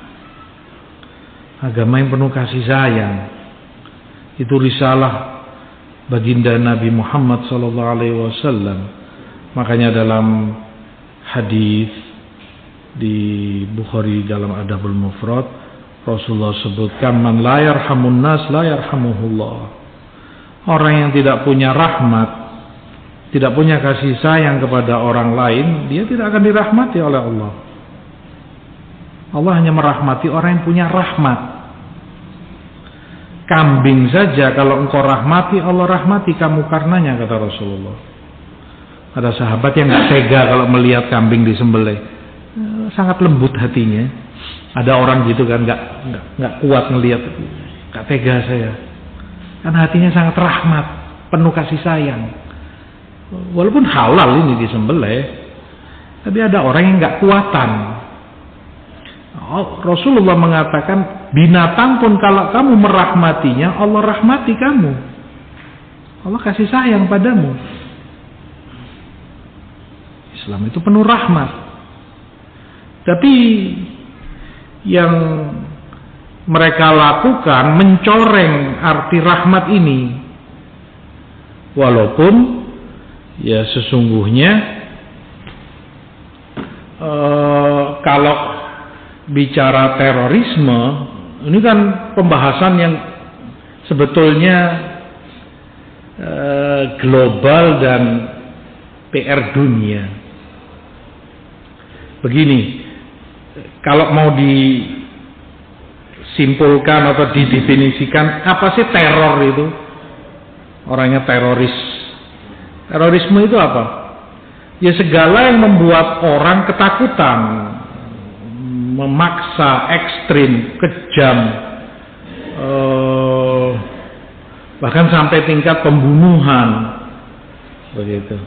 Agama yang penuh kasih sayang. Itu risalah baginda Nabi Muhammad SAW. Makanya dalam hadis di Bukhari dalam Adabul Mufrad, Rasulullah sebutkan, man la yarhamun nas la yarhamuhullah. Orang yang tidak punya rahmat, tidak punya kasih sayang kepada orang lain, dia tidak akan dirahmati oleh Allah. Allah hanya merahmati orang yang punya rahmat. Kambing saja kalau engkau rahmati, Allah rahmati kamu karenanya, kata Rasulullah. Ada sahabat yang nggak tega kalau melihat kambing disembelih, sangat lembut hatinya. Ada orang gitu kan, nggak kuat ngelihat, nggak tega saya, karena hatinya sangat rahmat, penuh kasih sayang. Walaupun halal ini disembelih, tapi ada orang yang nggak kuatan. Rasulullah mengatakan, binatang pun kalau kamu merahmatinya, Allah rahmati kamu. Allah kasih sayang padamu. Islam itu penuh rahmat. Tapi yang mereka lakukan mencoreng arti rahmat ini. Walaupun ya sesungguhnya kalau bicara terorisme, ini kan pembahasan yang sebetulnya global dan PR dunia. Begini, kalau mau disimpulkan atau didefinisikan, apa sih teror itu? Orangnya teroris. Terorisme itu apa? Ya segala yang membuat orang ketakutan, memaksa, ekstrim, kejam, bahkan sampai tingkat pembunuhan, begitu.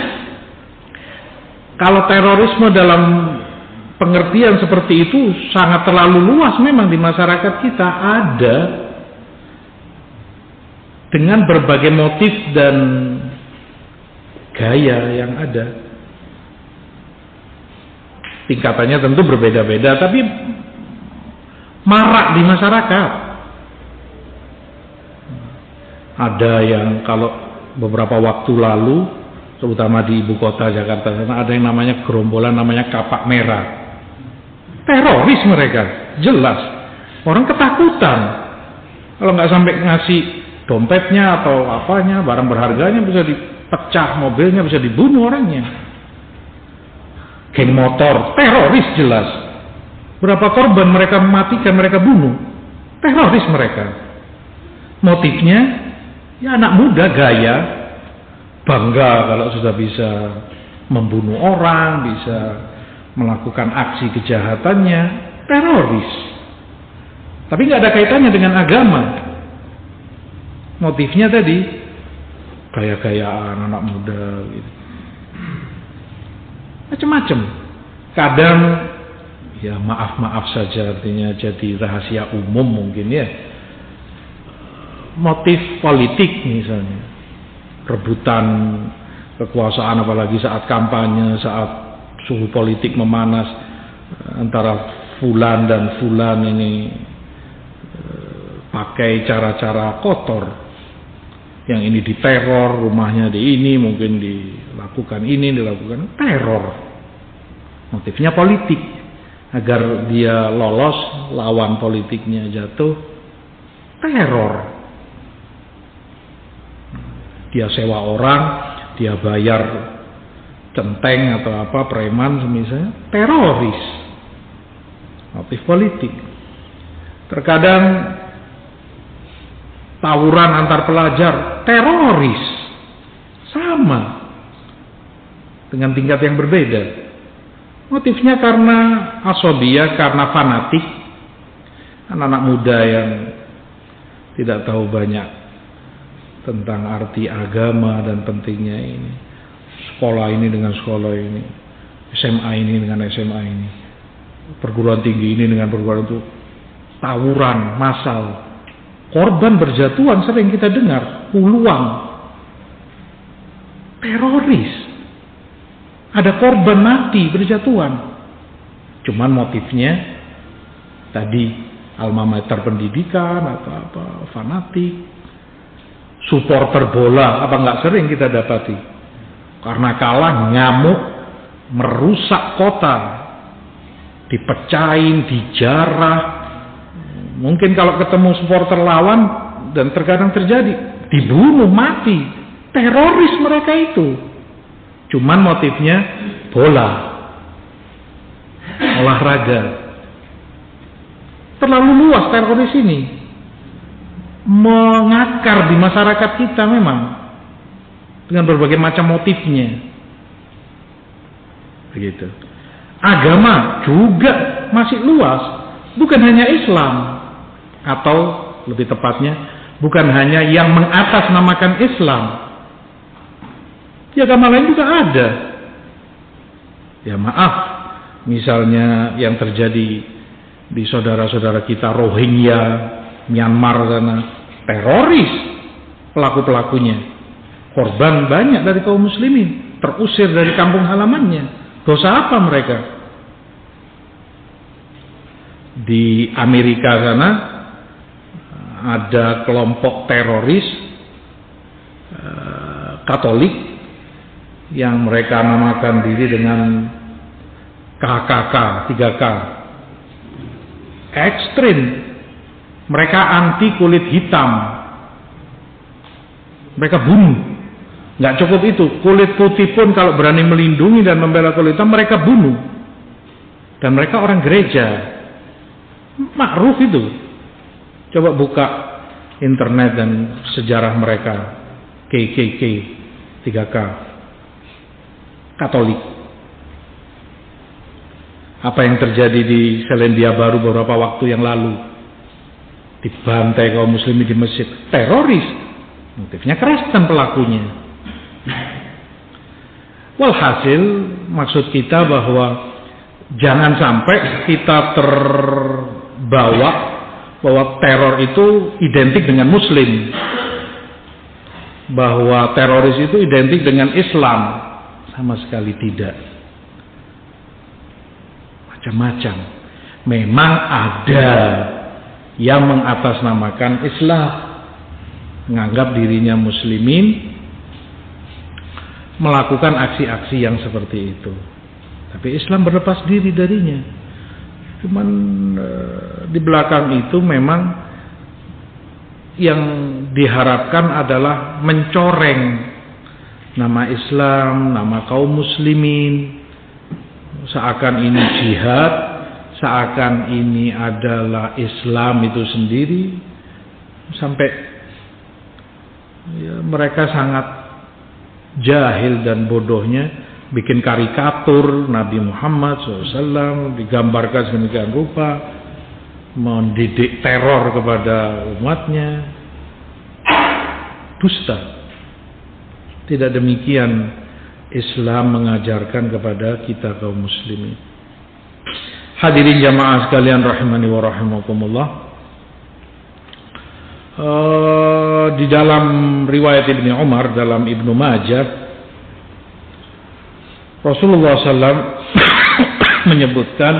Kalau terorisme dalam pengertian seperti itu sangat terlalu luas memang di masyarakat kita, ada dengan berbagai motif dan gaya yang ada. Tingkatannya tentu berbeda-beda, tapi marak di masyarakat. Ada yang kalau beberapa waktu lalu, terutama di ibu kota Jakarta sana, ada yang namanya gerombolan, namanya Kapak Merah. Teroris mereka, jelas. Orang ketakutan. Kalau nggak sampai ngasih dompetnya atau apanya, barang berharganya, bisa dipecah mobilnya, bisa dibunuh orangnya. Geng motor, teroris jelas. Berapa korban mereka matikan, mereka bunuh. Teroris mereka. Motifnya, ya anak muda gaya, bangga kalau sudah bisa membunuh orang, bisa melakukan aksi kejahatannya, teroris. Tapi nggak ada kaitannya dengan agama. Motifnya tadi, gaya-gayaan anak muda gitu. macam-macam. Kadang ya maaf saja, artinya jadi rahasia umum mungkin ya. Motif politik misalnya, rebutan kekuasaan, apalagi saat kampanye, saat suhu politik memanas antara fulan dan fulan ini pakai cara-cara kotor. Yang ini diteror, rumahnya di ini, mungkin dilakukan ini, dilakukan teror. Motifnya politik, agar dia lolos, lawan politiknya jatuh, teror. Dia sewa orang, dia bayar centeng atau apa, preman misalnya, teroris. Motif politik. Terkadang tawuran antar pelajar, teroris. Sama, dengan tingkat yang berbeda. Motifnya karena asobia, karena fanatik. Anak-anak muda yang tidak tahu banyak tentang arti agama dan pentingnya ini. Sekolah ini dengan sekolah ini, SMA ini dengan SMA ini, perguruan tinggi ini dengan perguruan itu, tawuran massal, korban berjatuhan sering kita dengar, puluhan, teroris, ada korban mati berjatuhan. Cuman motifnya tadi alma mater pendidikan atau apa, fanatik. Supporter bola, apa nggak sering kita dapati? Karena kalah ngamuk, merusak kota, dipecahin, dijarah. Mungkin kalau ketemu supporter lawan, dan terkadang terjadi, dibunuh, mati. Teroris mereka itu. Cuman motifnya bola, olahraga. Terlalu luas teroris ini, mengakar di masyarakat kita memang dengan berbagai macam motifnya. Begitu. Agama juga masih luas, bukan hanya Islam, atau lebih tepatnya bukan hanya yang mengatasnamakan Islam. Ya, agama lain juga ada. Ya maaf, misalnya yang terjadi di saudara-saudara kita Rohingya, Myanmar sana, teroris pelaku-pelakunya. Korban banyak dari kaum muslimin, terusir dari kampung halamannya. Dosa apa mereka? Di Amerika sana ada kelompok teroris Katolik yang mereka namakan diri dengan KKK, 3K. Ekstrim. Mereka anti kulit hitam. Mereka bunuh. Nggak cukup itu, kulit putih pun kalau berani melindungi dan membela kulit hitam, mereka bunuh. Dan mereka orang gereja. Ma'ruf itu. Coba buka internet dan sejarah mereka. KKK, 3K. Katolik. Apa yang terjadi di Selandia Baru beberapa waktu yang lalu? Dibantai kaum muslimin di masjid, teroris. Motifnya Kristen pelakunya. Walhasil maksud kita bahwa jangan sampai kita terbawa bahwa teror itu identik dengan muslim, bahwa teroris itu identik dengan Islam. Sama sekali tidak. Macam-macam. Memang ada yang mengatasnamakan Islam, menganggap dirinya muslimin, melakukan aksi-aksi yang seperti itu. Tapi Islam berlepas diri darinya. Cuman di belakang itu memang yang diharapkan adalah mencoreng nama Islam, nama kaum muslimin, seakan ini jihad, seakan ini adalah Islam itu sendiri, sampai ya, mereka sangat jahil dan bodohnya bikin karikatur Nabi Muhammad SAW, digambarkan sedemikian rupa, mendidik teror kepada umatnya. Dusta. Tidak demikian Islam mengajarkan kepada kita kaum muslimin. Hadirin jamaah sekalian rahimani wa rahimakumullah. Di dalam riwayat Ibnu Umar dalam Ibnu Majah, Rasulullah SAW menyebutkan,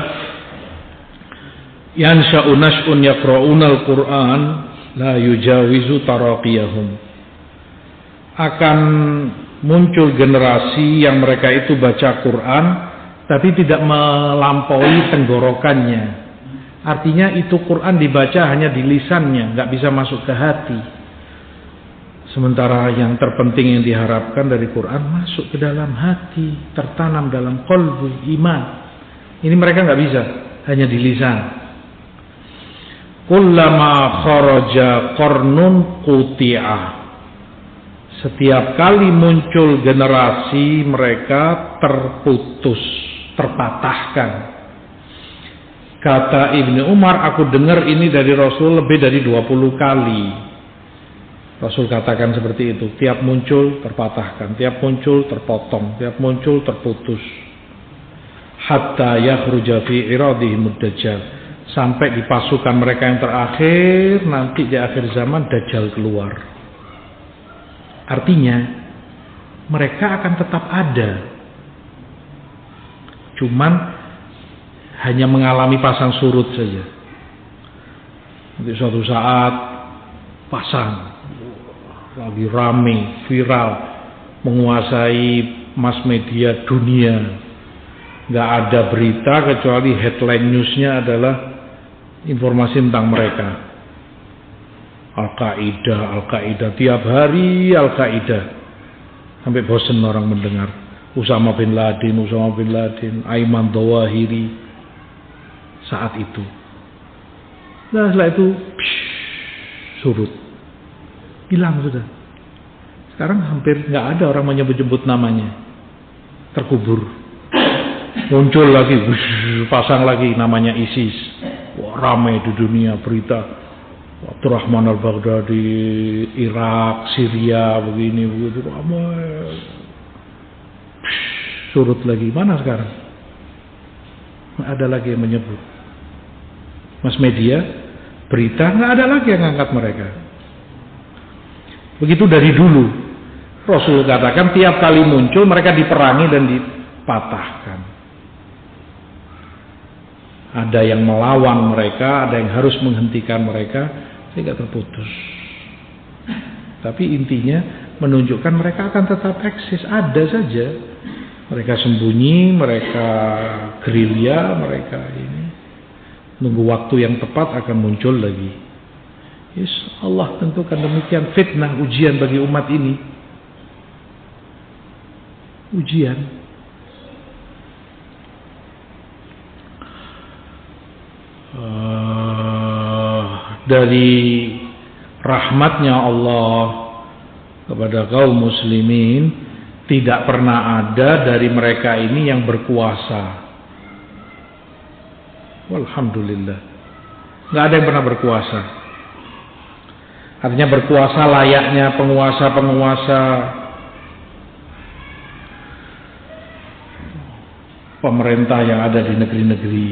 yansha'u nash'un yaqra'una al-Qur'an la yujawizu taraqiyahum. Akan muncul generasi yang mereka itu baca Quran tapi tidak melampaui tenggorokannya. Artinya itu Quran dibaca hanya di lisannya, nggak bisa masuk ke hati. Sementara yang terpenting yang diharapkan dari Quran masuk ke dalam hati, tertanam dalam qalbu, iman. Ini mereka nggak bisa, hanya di lisan. Kullama kharaja qarnun quti'ah. Setiap kali muncul generasi mereka terputus, terpatahkan. Kata Ibnu Umar, aku dengar ini dari Rasul lebih dari 20 kali. Rasul katakan seperti itu. Tiap muncul terpatahkan, tiap muncul terpotong, tiap muncul terputus. Hatta yakhruja fi iradihimud dajjal. Sampai di pasukan mereka yang terakhir, nanti di akhir zaman Dajjal keluar. Artinya mereka akan tetap ada, cuman hanya mengalami pasang surut saja. Nanti suatu saat pasang lagi rame, viral, menguasai mass media dunia. Gak ada berita kecuali headline newsnya adalah informasi tentang mereka. Al-Qaeda, tiap hari Al-Qaeda. Sampai bosan orang mendengar. Usama bin Laden, Ayman Zawahiri. Saat itu. Nah setelah itu surut. Hilang sudah. Sekarang hampir gak ada orang menyebut-nyebut namanya. Terkubur. Muncul lagi, pasang lagi namanya ISIS. Wah, ramai di dunia berita. Abdurrahman al-Baghdadi, Irak, Syria, begini begitu ramai. Surut lagi. Mana sekarang? Nggak ada lagi yang menyebut. Mass media, berita, nggak ada lagi yang ngangkat mereka. Begitu dari dulu. Rasul katakan tiap kali muncul mereka diperangi dan dipatahkan. Ada yang melawan mereka, ada yang harus menghentikan mereka. Sehingga terputus. Tapi intinya menunjukkan mereka akan tetap eksis, ada saja. Mereka sembunyi, mereka gerilya, mereka ini nunggu waktu yang tepat akan muncul lagi. Yes, Allah tentukan demikian, fitnah, ujian bagi umat ini. Ujian. Dari rahmatnya Allah kepada kaum muslimin, tidak pernah ada dari mereka ini yang berkuasa. Walhamdulillah, nggak ada yang pernah berkuasa. Artinya berkuasa layaknya penguasa-penguasa pemerintah yang ada di negeri-negeri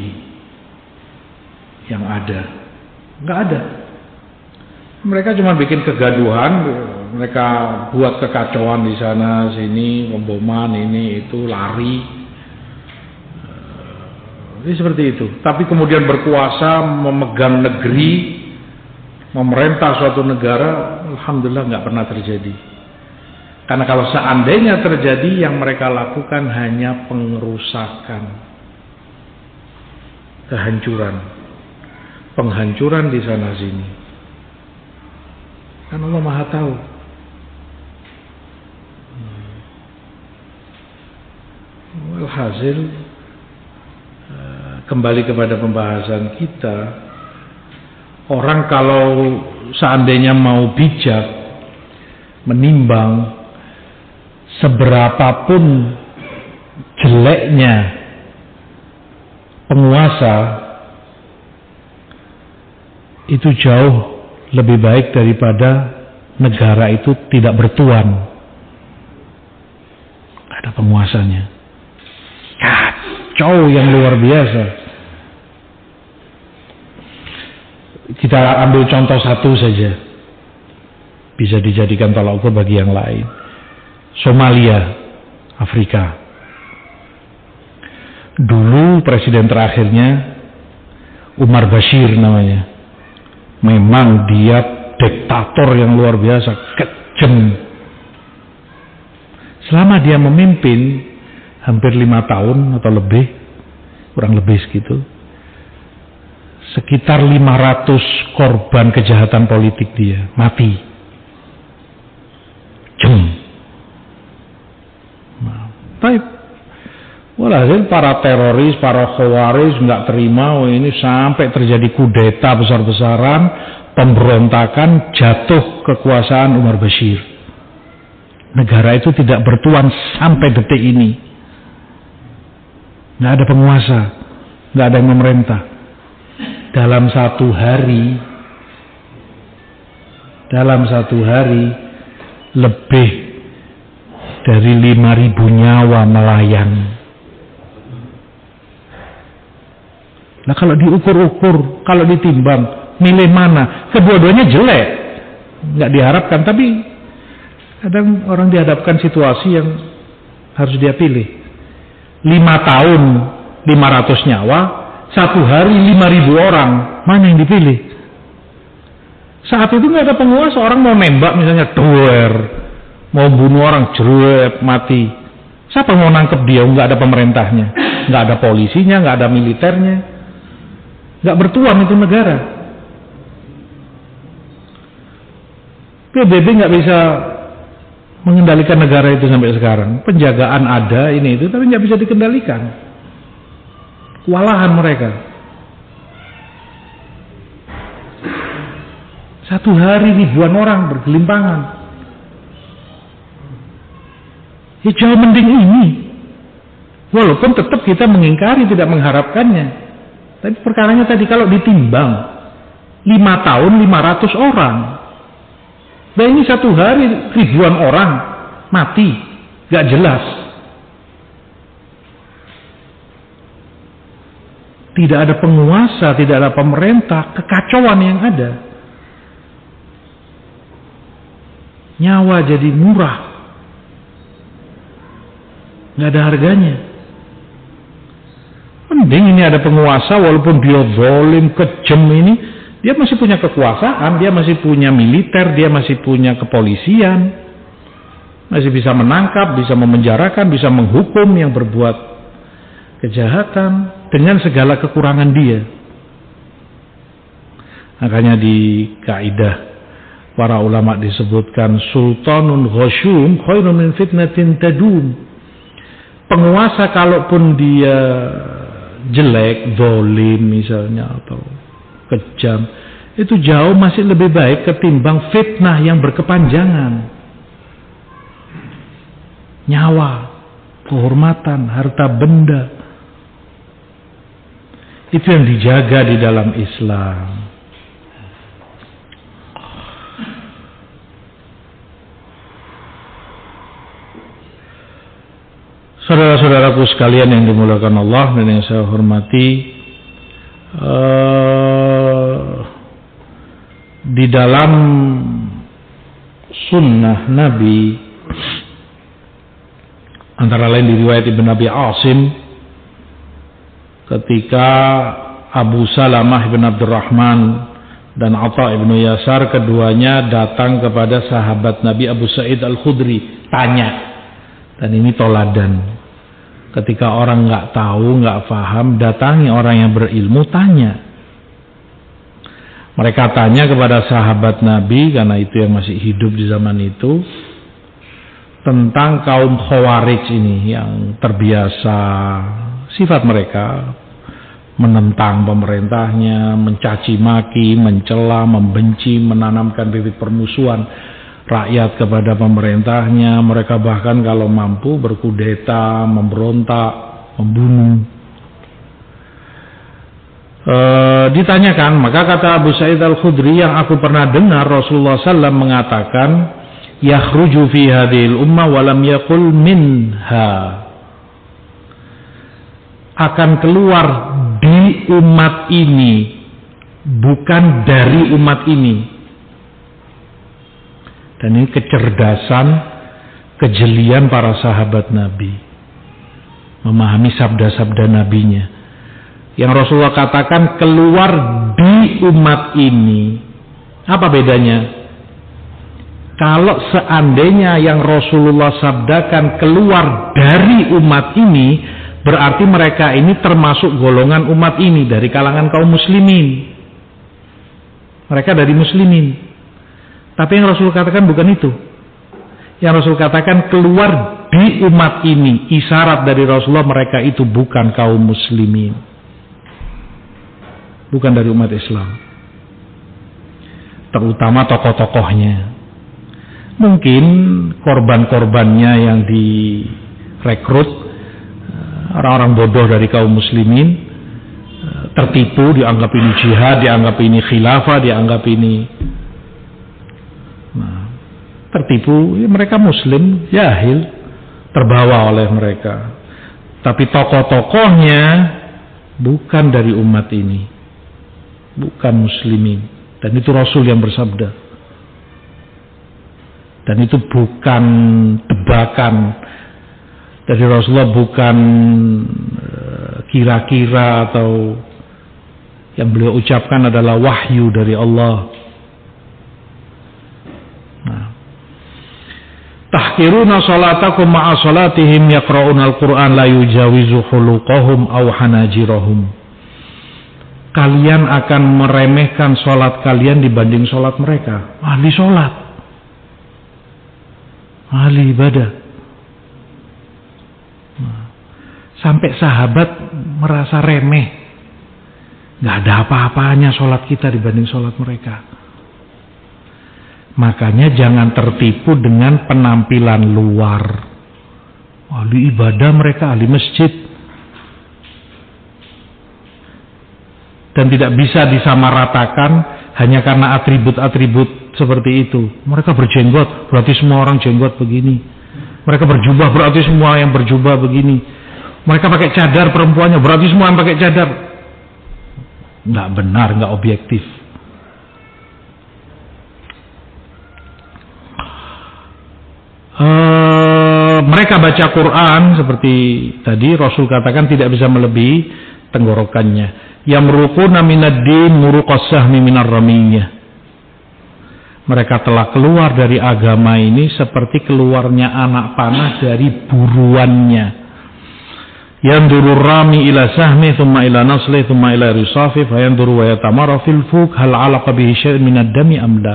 yang ada. Nggak ada. Mereka cuma bikin kegaduhan, mereka buat kekacauan di sana sini, pemboman ini itu, lari. Ini seperti itu. Tapi kemudian berkuasa, memegang negeri, memerintah suatu negara, alhamdulillah nggak pernah terjadi. Karena kalau seandainya terjadi, yang mereka lakukan hanya pengerusakan, penghancuran di sana sini. Kan Allah Maha tahu. Walhasil, kembali kepada pembahasan kita, orang kalau seandainya mau bijak, menimbang seberapapun jeleknya penguasa, itu jauh lebih baik daripada negara itu tidak bertuan. ada penguasanya. Kacau yang luar biasa. Kita ambil contoh satu saja, bisa dijadikan tolak ukur bagi yang lain. Somalia, Afrika. Dulu presiden terakhirnya Umar Bashir namanya. Memang dia diktator yang luar biasa, kejam. Selama dia memimpin hampir 5 tahun atau lebih, kurang lebih segitu, sekitar 500 korban kejahatan politik dia mati. Baik. Walhasil para teroris, para khawarij nggak terima, ini sampai terjadi kudeta besar-besaran, pemberontakan, jatuh kekuasaan Umar Bashir. Negara itu tidak bertuan sampai detik ini. Nggak ada penguasa, nggak ada yang memerintah. Dalam satu hari lebih dari 5.000 nyawa melayang. Nah kalau diukur-ukur, kalau ditimbang, milih mana? Kedua-duanya jelek, nggak diharapkan. Tapi kadang orang dihadapkan situasi yang harus dia pilih. 5 tahun 500 nyawa, 1 hari 5.000 orang, mana yang dipilih? Saat itu nggak ada penguasa, orang mau nembak misalnya duer, mau bunuh orang jeruet mati. Siapa mau nangkep dia? Nggak ada pemerintahnya, nggak ada polisinya, nggak ada militernya, nggak bertuan itu negara. PBB nggak bisa mengendalikan negara itu sampai sekarang. Penjagaan ada, ini itu, tapi nggak bisa dikendalikan. Kewalahan mereka. 1 hari ribuan orang bergelimpangan. Ya jauh mending ini. Walaupun tetap kita mengingkari, tidak mengharapkannya. Tapi perkaranya tadi kalau ditimbang 5 tahun 500 orang. Nah ini 1 hari ribuan orang mati, gak jelas. Tidak ada penguasa, tidak ada pemerintah, kekacauan yang ada. Nyawa jadi murah, gak ada harganya. Mending ini ada penguasa, walaupun dia zalim, kejam ini, dia masih punya kekuasaan, dia masih punya militer, dia masih punya kepolisian, masih bisa menangkap, bisa memenjarakan, bisa menghukum yang berbuat kejahatan dengan segala kekurangan dia. Makanya di kaidah para ulama disebutkan sultanun ghasyum khairun min fitnatin tadum. Penguasa kalaupun dia jelek, zalim misalnya atau kejam, itu jauh masih lebih baik ketimbang fitnah yang berkepanjangan. Nyawa, kehormatan, harta benda, itu yang dijaga di dalam Islam. Saudara-saudaraku sekalian yang dimuliakan Allah dan yang saya hormati, di dalam sunnah Nabi, antara lain di riwayat Ibn Abi Asim, ketika Abu Salamah bin Abdurrahman dan Atha ibn Yasar, keduanya datang kepada sahabat Nabi Abu Sa'id Al-Khudri, tanya. Dan ini toladan. Ketika orang nggak tahu, nggak paham, datangi orang yang berilmu, tanya. Mereka tanya kepada sahabat Nabi, karena itu yang masih hidup di zaman itu, tentang kaum Khawarij ini yang terbiasa sifat mereka menentang pemerintahnya, mencaci maki, mencela, membenci, menanamkan bibit permusuhan rakyat kepada pemerintahnya. Mereka bahkan kalau mampu berkudeta, memberontak, membunuh. Ditanyakan, maka kata Abu Sa'id Al-Khudri, yang aku pernah dengar Rasulullah SAW mengatakan, yakhruju fi hadhil ummah wa lam yaqul minha, akan keluar di umat ini, bukan dari umat ini. Dan ini kecerdasan, kejelian para sahabat Nabi, memahami sabda-sabda Nabinya. Yang Rasulullah katakan keluar di umat ini. Apa bedanya? Kalau seandainya yang Rasulullah sabdakan keluar dari umat ini, berarti mereka ini termasuk golongan umat ini, dari kalangan kaum muslimin. Mereka dari muslimin. Tapi yang Rasul katakan bukan itu. Yang Rasul katakan keluar di umat ini, isyarat dari Rasulullah mereka itu bukan kaum muslimin, bukan dari umat Islam, terutama tokoh-tokohnya. Mungkin korban-korbannya yang direkrut orang-orang bodoh dari kaum muslimin, tertipu, dianggap ini jihad, dianggap ini khilafah, dianggap ini tertipu. Ya, mereka muslim, jahil, terbawa oleh mereka. Tapi tokoh-tokohnya bukan dari umat ini, bukan muslimin. Dan itu Rasul yang bersabda. Dan itu bukan tebakan dari Rasulullah, bukan kira-kira, atau yang beliau ucapkan adalah wahyu dari Allah. Tahkiruna salatakum ma'a salatihim yaqra'una al-Qur'an la yujawizu huluqahum aw hanajirahum. Kalian akan meremehkan salat kalian dibanding salat mereka. Ahli salat, ahli ibadah. Sampai sahabat merasa remeh, gak ada apa-apanya salat kita dibanding salat mereka. Makanya jangan tertipu dengan penampilan luar. Ahli ibadah mereka, ahli masjid. Dan tidak bisa disamaratakan hanya karena atribut-atribut seperti itu. Mereka berjenggot, berarti semua orang jenggot begini. Mereka berjubah, berarti semua yang berjubah begini. Mereka pakai cadar perempuannya, berarti semua yang pakai cadar. Nggak benar, nggak objektif. Mereka baca Quran seperti tadi Rasul katakan tidak bisa melebihi tenggorokannya. Yamruquna minad din muruqas sahmi minar ramiyah. Mereka telah keluar dari agama ini seperti keluarnya anak panah dari buruannya. Yanduru rami ila sahmi thumma ila nasli thumma ila risafi fa yanduru wa yatamara fil fuq hal alaqa bihi syai'un minad dami am la.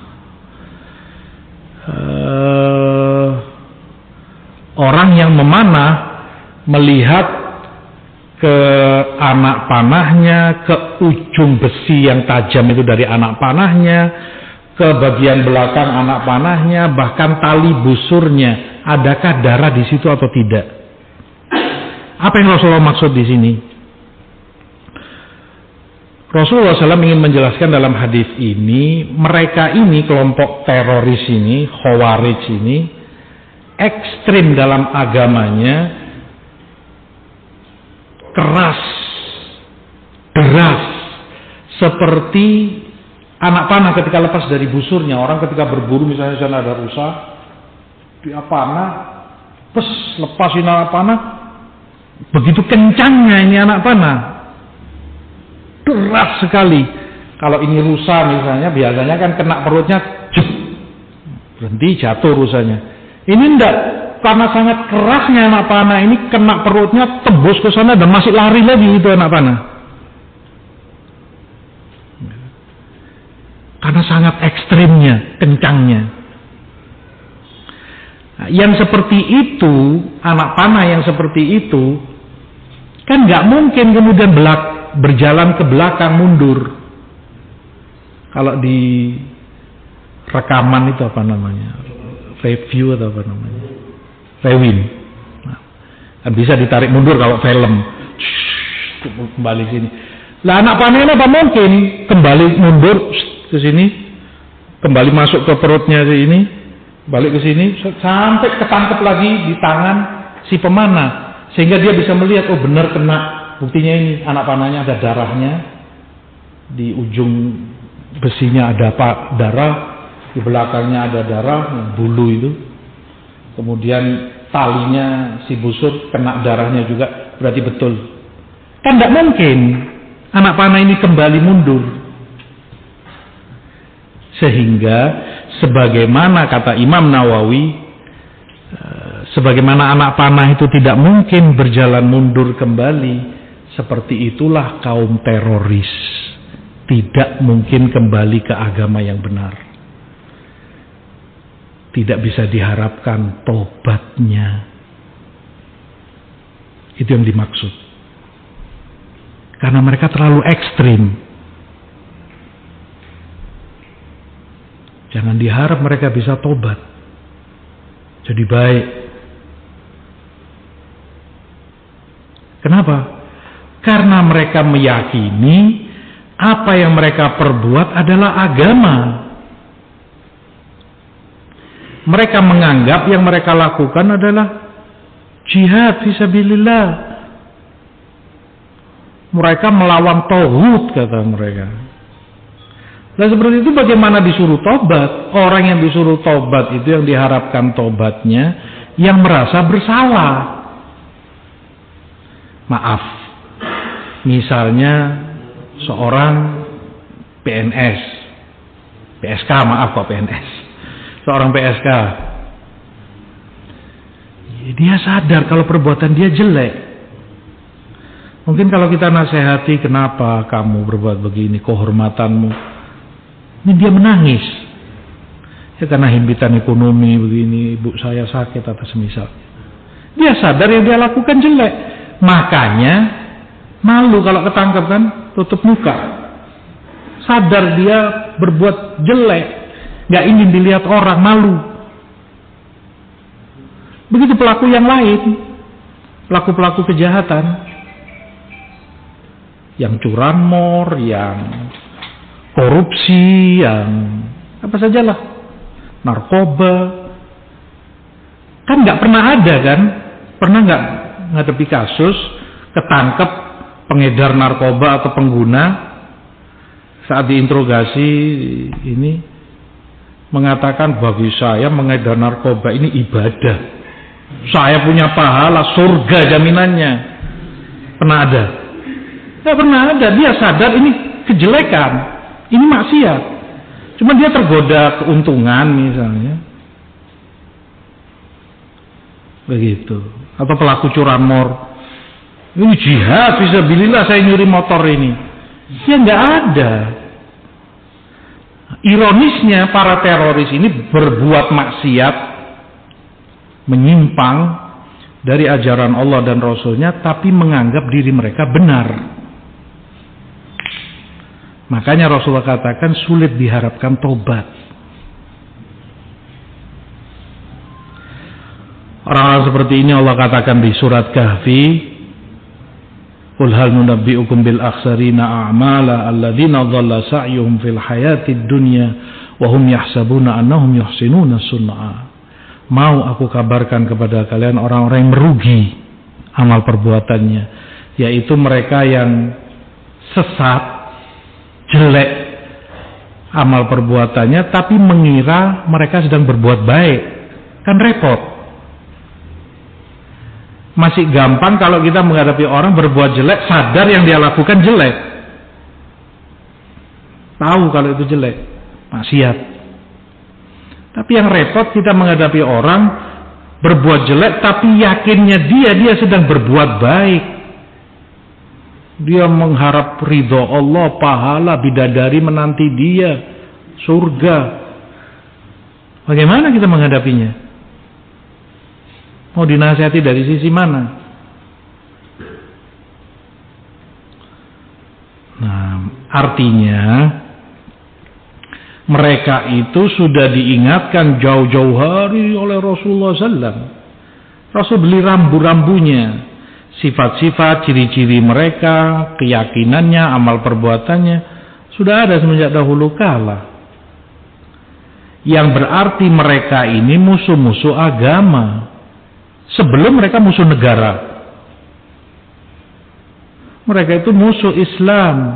Orang yang memanah melihat ke anak panahnya, ke ujung besi yang tajam itu dari anak panahnya, ke bagian belakang anak panahnya, bahkan tali busurnya, adakah darah di situ atau tidak? Apa yang Rasulullah maksud di sini? Rasulullah SAW ingin menjelaskan dalam hadis ini, mereka ini, kelompok teroris ini, Khawarij ini, ekstrim dalam agamanya, keras, deras, seperti anak panah ketika lepas dari busurnya. Orang ketika berburu misalnya sana ada rusa, dia panah, lepasin anak panah, begitu kencangnya ini anak panah, deras sekali. Kalau ini rusa misalnya, biasanya kan kena perutnya, berhenti, jatuh rusanya. Ini enggak, karena sangat kerasnya anak panah ini, kena perutnya, tembus ke sana dan masih lari lagi itu anak panah. Karena sangat ekstrimnya, kencangnya. Nah, yang seperti itu, anak panah yang seperti itu, kan nggak mungkin kemudian berjalan ke belakang mundur. Kalau di rekaman itu apa namanya? Review atau apa namanya? Rewind. Nah, kan bisa ditarik mundur kalau film. Kembali sini. Lah anak panah ini apa mungkin kembali mundur ke sini, kembali masuk ke perutnya ini, balik ke sini sampai ketangkep lagi di tangan si pemanah, sehingga dia bisa melihat, oh benar kena. Buktinya ini anak panahnya ada darahnya, di ujung besinya ada darah, di belakangnya ada darah, bulu itu. Kemudian talinya si busur kena darahnya juga, berarti betul. Kan tidak mungkin anak panah ini kembali mundur. Sehingga sebagaimana kata Imam Nawawi, sebagaimana anak panah itu tidak mungkin berjalan mundur kembali, seperti itulah kaum teroris tidak mungkin kembali ke agama yang benar. Tidak bisa diharapkan tobatnya. Itu yang dimaksud. Karena mereka terlalu ekstrim. Jangan diharap mereka bisa tobat, jadi baik. Kenapa? Karena mereka meyakini apa yang mereka perbuat adalah agama. Mereka menganggap yang mereka lakukan adalah jihad fisabilillah. Mereka melawan tauhid, kata mereka. Nah seperti itu bagaimana disuruh tobat? Orang yang disuruh tobat itu yang diharapkan tobatnya yang merasa bersalah. Maaf, misalnya seorang PNS, PSK, maaf kok PNS, seorang PSK, dia sadar kalau perbuatan dia jelek. Mungkin kalau kita nasihati, kenapa kamu berbuat begini, kehormatanmu, ini dia menangis. Ya karena himpitan ekonomi begini, ibu saya sakit atau semisal. Dia sadar yang dia lakukan jelek. Makanya malu kalau ketangkap kan, tutup muka. Sadar dia berbuat jelek, gak ingin dilihat orang, malu. Begitu pelaku yang lain, pelaku-pelaku kejahatan, yang curanmor, yang korupsi, yang apa sajalah, narkoba, kan nggak pernah ada kan? Pernah nggak ngadepi kasus ketangkep pengedar narkoba atau pengguna, saat diinterogasi ini mengatakan, bagi saya mengedar narkoba ini ibadah, saya punya pahala surga jaminannya. Pernah ada? Nggak pernah ada. Dia sadar ini kejelekan, ini maksiat. Cuma dia tergoda keuntungan misalnya. Begitu. Atau pelaku curanmor. Ini jihad, fisabilillah saya nyuri motor ini. Ya nggak ada. Ironisnya para teroris ini berbuat maksiat, menyimpang dari ajaran Allah dan Rasulnya, tapi menganggap diri mereka benar. Makanya Rasulullah katakan sulit diharapkan tobat. Orang-orang seperti ini Allah katakan di surat Kahfi, qul hal nunabbi'ukum bil akhsarina a'mala alladzina dhalla sa'yuhum fil hayatid dunya wa hum yahsabuna annahum yuhsinuna sun'a. Mau aku kabarkan kepada kalian orang-orang yang merugi amal perbuatannya, yaitu mereka yang sesat, jelek amal perbuatannya, tapi mengira mereka sedang berbuat baik. Kan repot. Masih gampang kalau kita menghadapi orang berbuat jelek, sadar yang dia lakukan jelek, tahu kalau itu jelek, maksiat. Tapi yang repot kita menghadapi orang berbuat jelek, tapi yakinnya dia sedang berbuat baik. Dia mengharap ridho Allah, pahala, bidadari menanti dia, surga. Bagaimana kita menghadapinya? Mau dinasihati dari sisi mana? Nah, artinya mereka itu sudah diingatkan jauh-jauh hari oleh Rasulullah SAW. Rasul beli rambu-rambunya, sifat-sifat, ciri-ciri mereka, keyakinannya, amal perbuatannya sudah ada semenjak dahulu kala. Yang berarti mereka ini musuh-musuh agama. Sebelum mereka musuh negara. Mereka itu musuh Islam.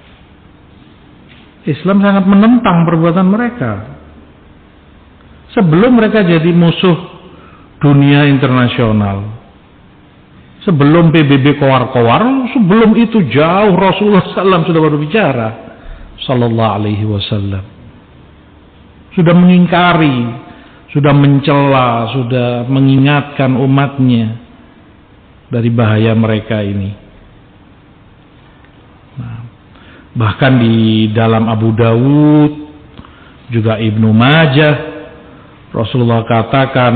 Islam sangat menentang perbuatan mereka. Sebelum mereka jadi musuh dunia internasional. Sebelum PBB kowar-kowar, sebelum itu jauh Rasulullah SAW sudah berbicara. Sallallahu alaihi wasallam. Sudah mengingkari, sudah mencela, sudah mengingatkan umatnya dari bahaya mereka ini. Nah, bahkan di dalam Abu Dawud, juga Ibnu Majah, Rasulullah katakan,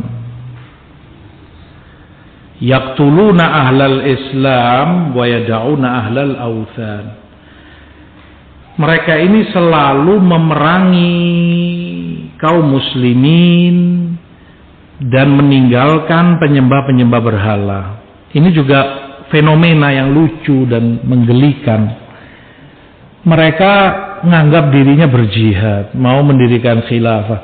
yaqtuluna ahlal Islam wa yada'una ahlal awthan. Mereka ini selalu memerangi kaum muslimin dan meninggalkan penyembah-penyembah berhala. Ini juga fenomena yang lucu dan menggelikan. Mereka menganggap dirinya berjihad, mau mendirikan khilafah.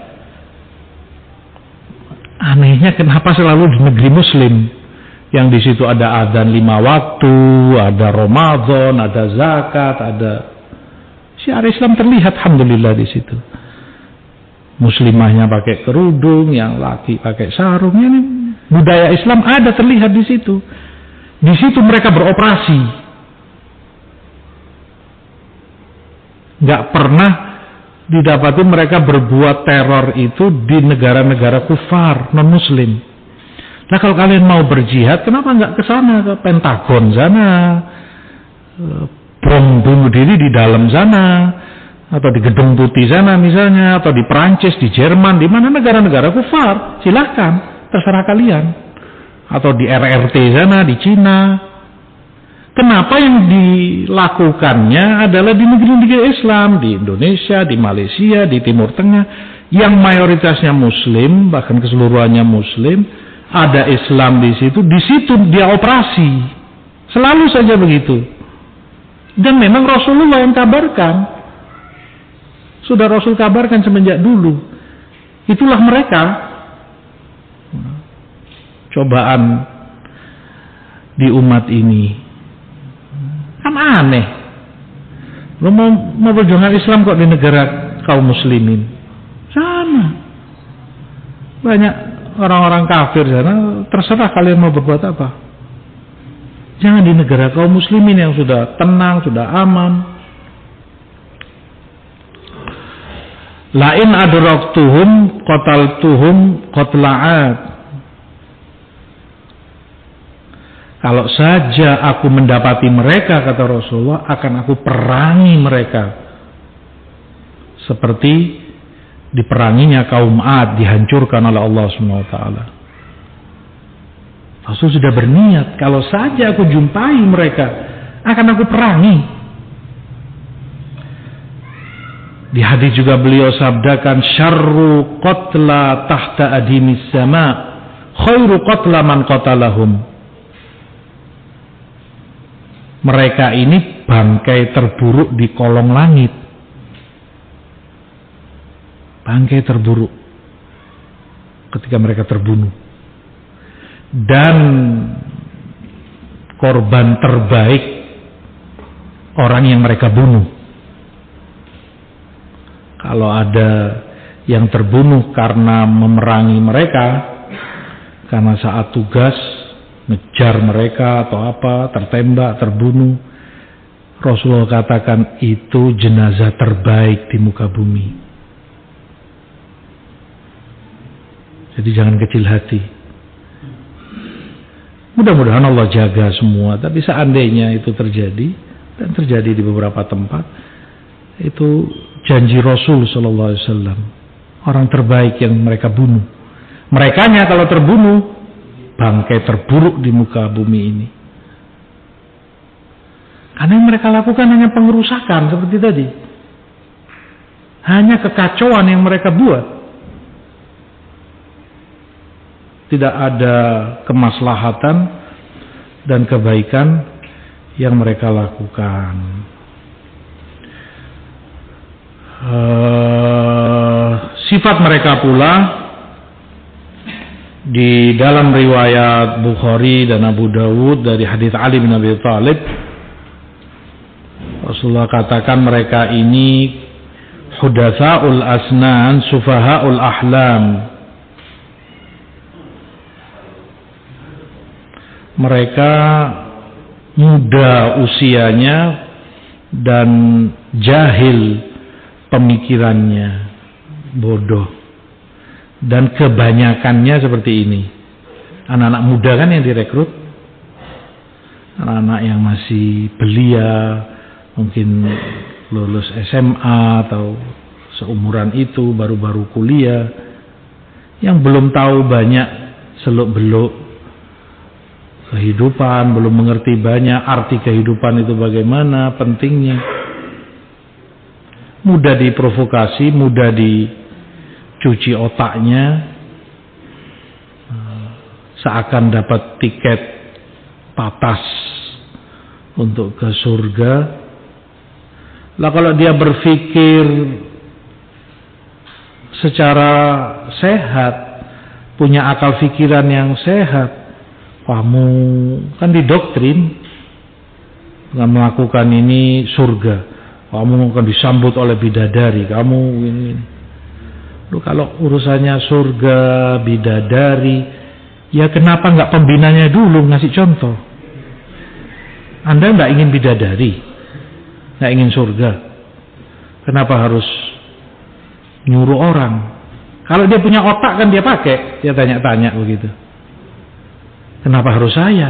Anehnya kenapa selalu di negeri muslim? Yang di situ ada adzan 5 waktu, ada Ramadan, ada zakat, ada syiar Islam terlihat, alhamdulillah di situ. Muslimahnya pakai kerudung, yang laki pakai sarung. Ini budaya Islam ada terlihat di situ. Di situ mereka beroperasi. Nggak pernah didapati mereka berbuat teror itu di negara-negara kufar non Muslim. Nah, kalau kalian mau berjihad, kenapa nggak ke sana, ke Pentagon sana, bom bunuh diri di dalam sana, atau di Gedung Putih sana misalnya, atau di Prancis, di Jerman, di mana negara-negara kufar, silahkan, terserah kalian, atau di RRT sana, di Cina. Kenapa yang dilakukannya adalah di negeri-negeri Islam, di Indonesia, di Malaysia, di Timur Tengah, yang mayoritasnya Muslim, bahkan keseluruhannya Muslim. Ada Islam di situ dia operasi. Selalu saja begitu. Dan memang Rasulullah yang kabarkan. Sudah Rasul kabarkan semenjak dulu. Itulah mereka. Cobaan di umat ini. Kan aneh. Lo mau perjuangan Islam kok di negara kaum muslimin? Sama. Banyak orang-orang kafir sana, terserah kalian mau berbuat apa. Jangan di negara kaum muslimin yang sudah tenang, sudah aman. Lain adraktuhum qataltuhum qatla'at. Kalau saja aku mendapati mereka, kata Rasulullah, akan aku perangi mereka. Seperti diperanginya kaum Ad, dihancurkan oleh Allah SWT. Rasul sudah berniat, kalau saja aku jumpai mereka, akan aku perangi. Di hadis juga beliau sabdakan, syarru qatla tahta adimis sama, khairu qatla man qatalahum. Mereka ini bangkai terburuk di kolong langit. Bangkai terburuk ketika mereka terbunuh. Dan korban terbaik orang yang mereka bunuh. Kalau ada yang terbunuh karena memerangi mereka, karena saat tugas ngejar mereka atau apa, tertembak, terbunuh, Rasulullah katakan itu jenazah terbaik di muka bumi. Jadi jangan kecil hati. Mudah-mudahan Allah jaga semua. Tapi seandainya itu terjadi, dan terjadi di beberapa tempat, itu janji Rasul Sallallahu Alaihi Wasallam. Orang terbaik yang mereka bunuh. Merekanya kalau terbunuh, bangkai terburuk di muka bumi ini. Karena yang mereka lakukan hanya pengerusakan seperti tadi. Hanya kekacauan yang mereka buat. Tidak ada kemaslahatan dan kebaikan yang mereka lakukan. Sifat mereka pula di dalam riwayat Bukhari dan Abu Dawud dari hadits Ali bin Abi Thalib, Rasulullah katakan mereka ini hudatsaul asnan, sufahaul ahlam. Mereka muda usianya dan jahil pemikirannya, bodoh. Dan kebanyakannya seperti ini. Anak-anak muda kan yang direkrut, anak-anak yang masih belia, mungkin lulus SMA atau seumuran itu, baru-baru kuliah, yang belum tahu banyak seluk-beluk kehidupan, belum mengerti banyak arti kehidupan itu bagaimana, pentingnya. Mudah diprovokasi, mudah dicuci otaknya, seakan dapat tiket patas untuk ke surga. Lah kalau dia berpikir secara sehat, punya akal pikiran yang sehat, kamu kan didoktrin dengan melakukan ini surga, kamu akan disambut oleh bidadari, kamu ini. Loh, kalau urusannya surga, bidadari, ya kenapa nggak pembinanya dulu ngasih contoh? Anda nggak ingin bidadari, nggak ingin surga, kenapa harus nyuruh orang? Kalau dia punya otak kan dia pakai, dia tanya-tanya begitu. Kenapa harus saya?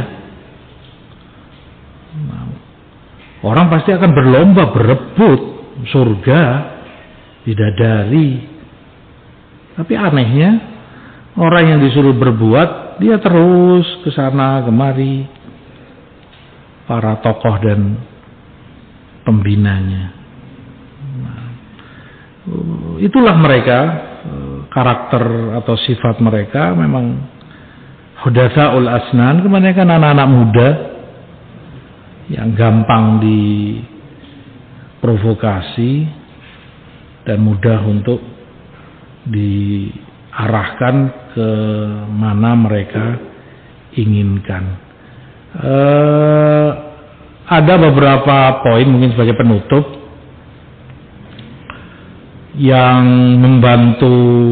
Orang pasti akan berlomba berebut surga, bidadari. Tapi anehnya orang yang disuruh berbuat, dia terus ke sana kemari, para tokoh dan pembinanya. Itulah mereka, karakter atau sifat mereka memang hudatsaul asnan, kebanyakan anak-anak muda yang gampang diprovokasi dan mudah untuk diarahkan ke mana mereka inginkan. Ada beberapa poin mungkin sebagai penutup yang membantu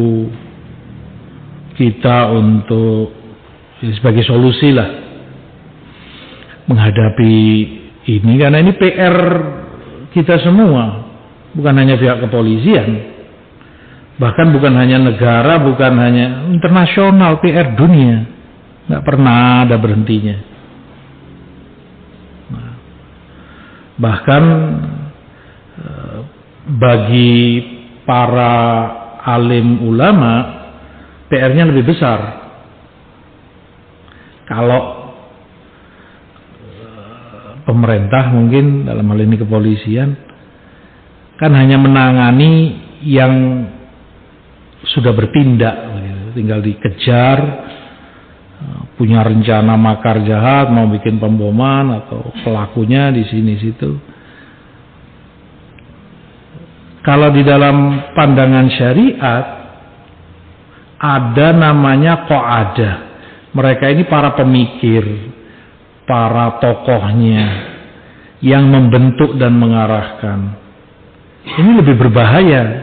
kita untuk sebagai solusi lah menghadapi ini, karena ini PR kita semua, bukan hanya pihak kepolisian, bahkan bukan hanya negara, bukan hanya internasional, PR dunia, nggak pernah ada berhentinya. Bahkan bagi para alim ulama PR-nya lebih besar. Kalau pemerintah mungkin dalam hal ini kepolisian kan hanya menangani yang sudah bertindak, tinggal dikejar, punya rencana makar jahat, mau bikin pemboman atau pelakunya di sini situ. Kalau di dalam pandangan syariat ada namanya qa'adah. Mereka ini para pemikir, para tokohnya yang membentuk dan mengarahkan. Ini lebih berbahaya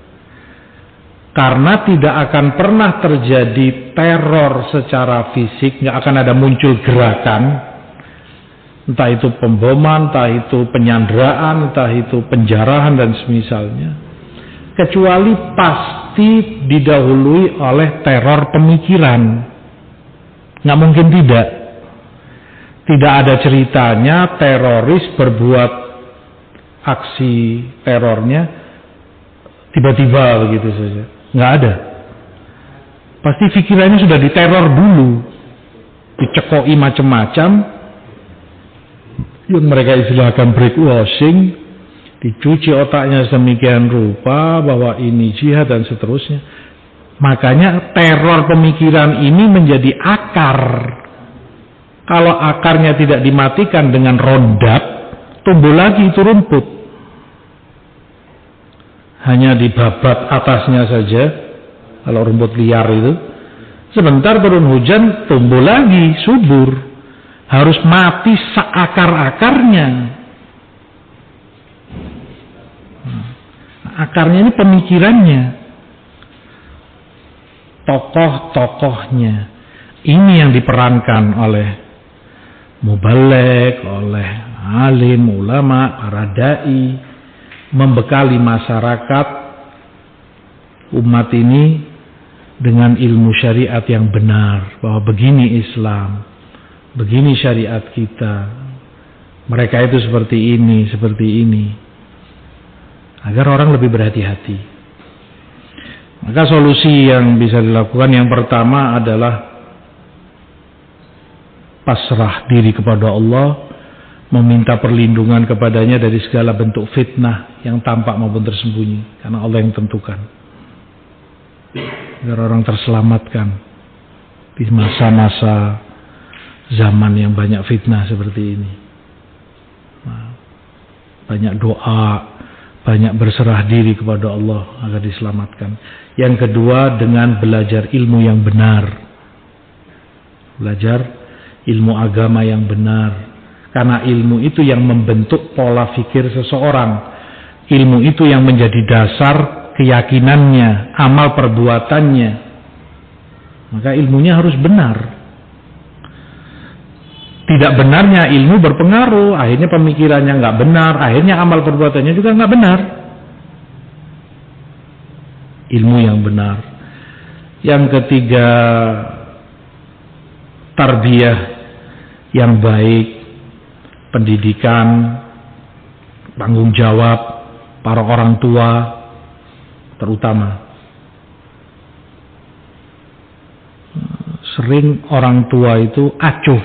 karena tidak akan pernah terjadi teror secara fisik, nggak akan ada muncul gerakan, entah itu pemboman, entah itu penyanderaan, entah itu penjarahan dan semisalnya, kecuali pasti didahului oleh teror pemikiran. Nggak mungkin tidak. Tidak ada ceritanya teroris berbuat aksi terornya tiba-tiba begitu saja. Nggak ada. Pasti pikirannya sudah diteror dulu, dicekoi macam-macam, yang mereka istilahkan brainwashing, dicuci otaknya sedemikian rupa bahwa ini jihad dan seterusnya. Makanya teror pemikiran ini menjadi akar. Kalau akarnya tidak dimatikan dengan rondap, tumbuh lagi itu rumput. hanya dibabat atasnya saja, kalau rumput liar itu, sebentar turun hujan tumbuh lagi, subur. Harus mati seakar-akarnya. Akarnya ini pemikirannya, tokoh-tokohnya. Ini yang diperankan oleh mubaligh, oleh alim, ulama, para dai, membekali masyarakat umat ini dengan ilmu syariat yang benar, bahwa begini Islam, begini syariat kita, mereka itu seperti ini, agar orang lebih berhati-hati. Maka solusi yang bisa dilakukan yang pertama adalah pasrah diri kepada Allah, meminta perlindungan kepadanya dari segala bentuk fitnah yang tampak maupun tersembunyi, karena Allah yang tentukan, agar orang terselamatkan di masa-masa zaman yang banyak fitnah seperti ini. Banyak doa, banyak berserah diri kepada Allah agar diselamatkan. Yang kedua, dengan belajar ilmu yang benar, belajar ilmu agama yang benar, karena ilmu itu yang membentuk pola pikir seseorang. Ilmu itu yang menjadi dasar keyakinannya, amal perbuatannya. Maka ilmunya harus benar. Tidak benarnya ilmu berpengaruh, akhirnya pemikirannya nggak benar, akhirnya amal perbuatannya juga nggak benar. Ilmu yang benar. Yang ketiga, tarbiyah yang baik, pendidikan, tanggung jawab para orang tua terutama. Sering orang tua itu acuh,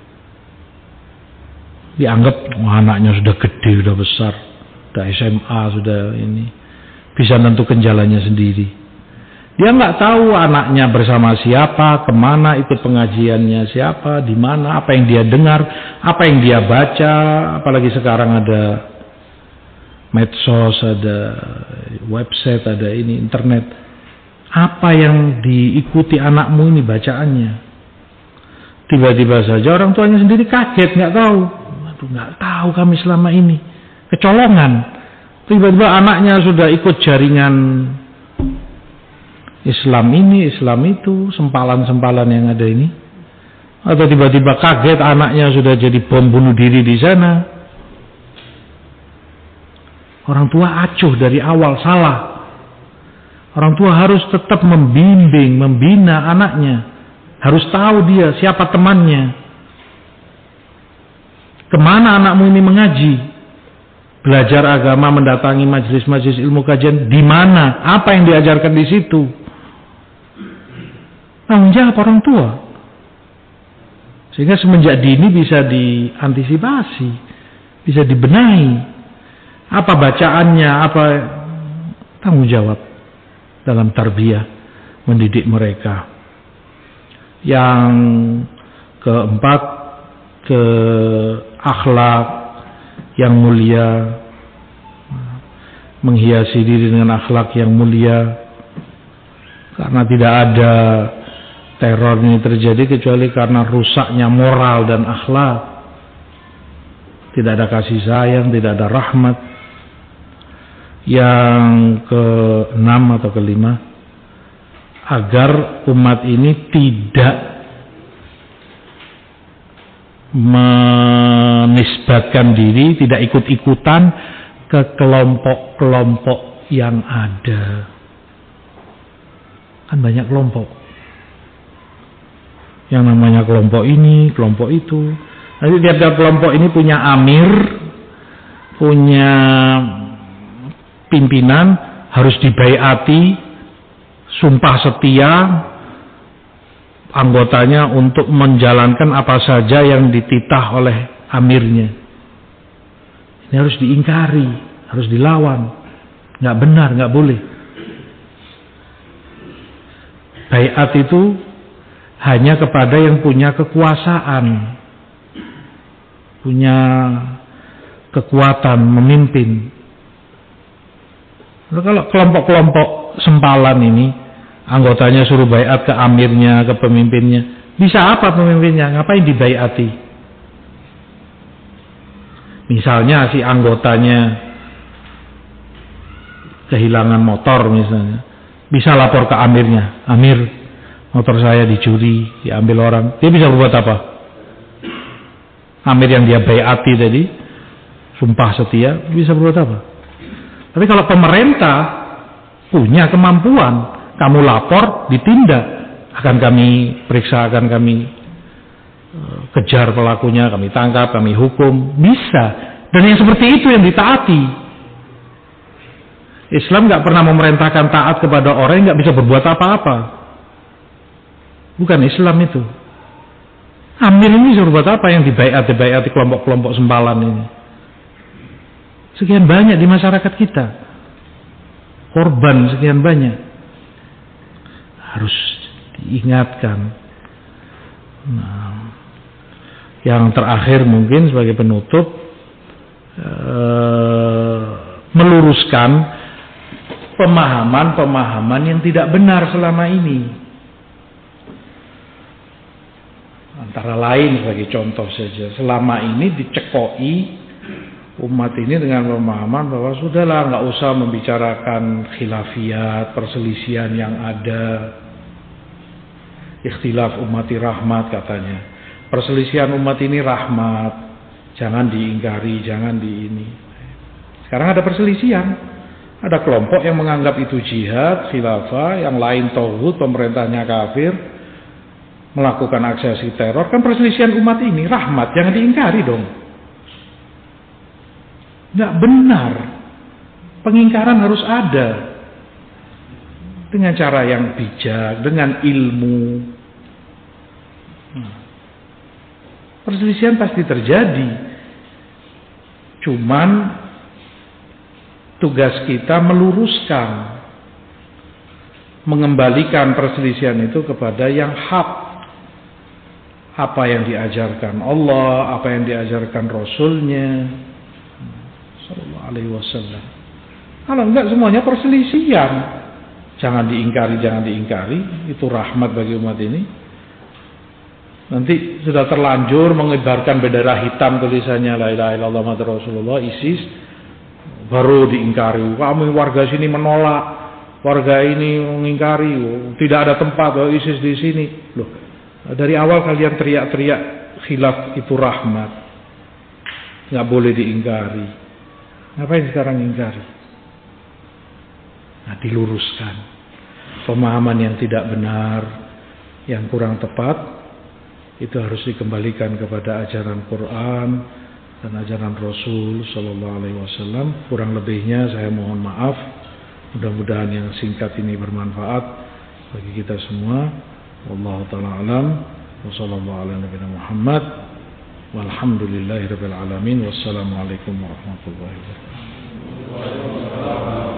dianggap anaknya sudah gede, sudah besar, sudah SMA, sudah ini, bisa menentukan jalannya sendiri. Dia nggak tahu anaknya bersama siapa, kemana, ikut pengajiannya siapa, di mana, apa yang dia dengar, apa yang dia baca. Apalagi sekarang ada medsos, ada website, ada ini internet. Apa yang diikuti anakmu ini bacaannya? Tiba-tiba saja orang tuanya sendiri kaget, nggak tahu. Aduh, nggak tahu kami selama ini, kecolongan. Tiba-tiba anaknya sudah ikut jaringan Islam ini, Islam itu, sempalan-sempalan yang ada ini. Atau tiba-tiba kaget anaknya sudah jadi bom bunuh diri di sana. Orang tua acuh dari awal, salah. Orang tua harus tetap membimbing, membina anaknya. Harus tahu dia siapa temannya. Kemana anakmu ini mengaji? Belajar agama, mendatangi majelis-majelis ilmu kajian, di mana? Apa yang diajarkan di situ? Tanggung jawab orang tua. Sehingga semenjak dini bisa diantisipasi, bisa dibenahi. Apa bacaannya, apa tanggung jawab dalam tarbiyah mendidik mereka. Yang keempat, ke akhlak yang mulia, menghiasi diri dengan akhlak yang mulia, karena tidak ada teror ini terjadi kecuali karena rusaknya moral dan akhlak. Tidak ada kasih sayang, tidak ada rahmat. Yang keenam atau kelima, agar umat ini tidak menisbatkan diri, tidak ikut-ikutan ke kelompok-kelompok yang ada. Kan banyak kelompok. Yang namanya kelompok ini, kelompok itu. Nanti tiap-tiap kelompok ini punya amir, punya pimpinan, harus dibaiati, sumpah setia anggotanya untuk menjalankan apa saja yang dititah oleh amirnya. Ini harus diingkari, harus dilawan. Nggak benar, nggak boleh. Baiat itu hanya kepada yang punya kekuasaan, punya kekuatan memimpin. Lalu kalau kelompok-kelompok sempalan ini, anggotanya suruh baiat ke amirnya, ke pemimpinnya, bisa apa pemimpinnya? Ngapain dibaiati? Misalnya si anggotanya kehilangan motor misalnya, bisa lapor ke amirnya, Amir, motor saya dicuri, diambil orang. Dia bisa berbuat apa? Amir yang dia baiati tadi, sumpah setia, bisa berbuat apa? Tapi kalau pemerintah punya kemampuan, kamu lapor, ditindak, akan kami periksa, akan kami kejar pelakunya, kami tangkap, kami hukum, bisa. Dan yang seperti itu yang ditaati. Islam nggak pernah memerintahkan taat kepada orang yang nggak bisa berbuat apa-apa. Bukan Islam itu. Amir ini bisa berbuat apa yang dibaiati kelompok-kelompok sempalan ini? Sekian banyak di masyarakat kita, korban sekian banyak, harus diingatkan. Nah, yang terakhir mungkin sebagai penutup, meluruskan pemahaman-pemahaman yang tidak benar selama ini. Antara lain sebagai contoh saja, selama ini dicekoi umat ini dengan pemahaman bahwa sudahlah, nggak usah membicarakan khilafiyat, perselisihan yang ada. Ikhtilaf ummati rahmat katanya. Perselisihan umat ini rahmat, jangan diingkari, jangan di ini. Sekarang ada perselisihan. Ada kelompok yang menganggap itu jihad, khilafah, yang lain tauhid, pemerintahnya kafir, melakukan aksi teror. Kan perselisihan umat ini rahmat, jangan diingkari dong. Nggak benar. Pengingkaran harus ada dengan cara yang bijak, dengan ilmu. Perselisihan pasti terjadi. Cuman tugas kita meluruskan, mengembalikan perselisihan itu kepada yang hak. Apa yang diajarkan Allah, apa yang diajarkan Rasulnya Sallallahu Alaihi Wasallam. Kalau enggak semuanya perselisihan, jangan diingkari, itu rahmat bagi umat ini. Nanti sudah terlanjur mengibarkan bendera hitam tulisannya la ilaha illallah Muhammadur Rasulullah, ISIS, baru diingkari. Kami warga sini menolak, warga ini mengingkari, tidak ada tempat ISIS di sini. Loh, dari awal kalian teriak-teriak khilaf itu rahmat, nggak boleh diingkari. Ngapain sekarang ingkari? Nah, diluruskan pemahaman yang tidak benar, yang kurang tepat, itu harus dikembalikan kepada ajaran Quran dan ajaran Rasul Sallallahu Alaihi Wasallam. Kurang lebihnya saya mohon maaf. Mudah-mudahan yang singkat ini bermanfaat bagi kita semua. Wallahu ta'ala alam. Wa sallallahu ala nabiyina Muhammad. Walhamdulillahirabbil alamin. Wassalamualaikum warahmatullahi wabarakatuh.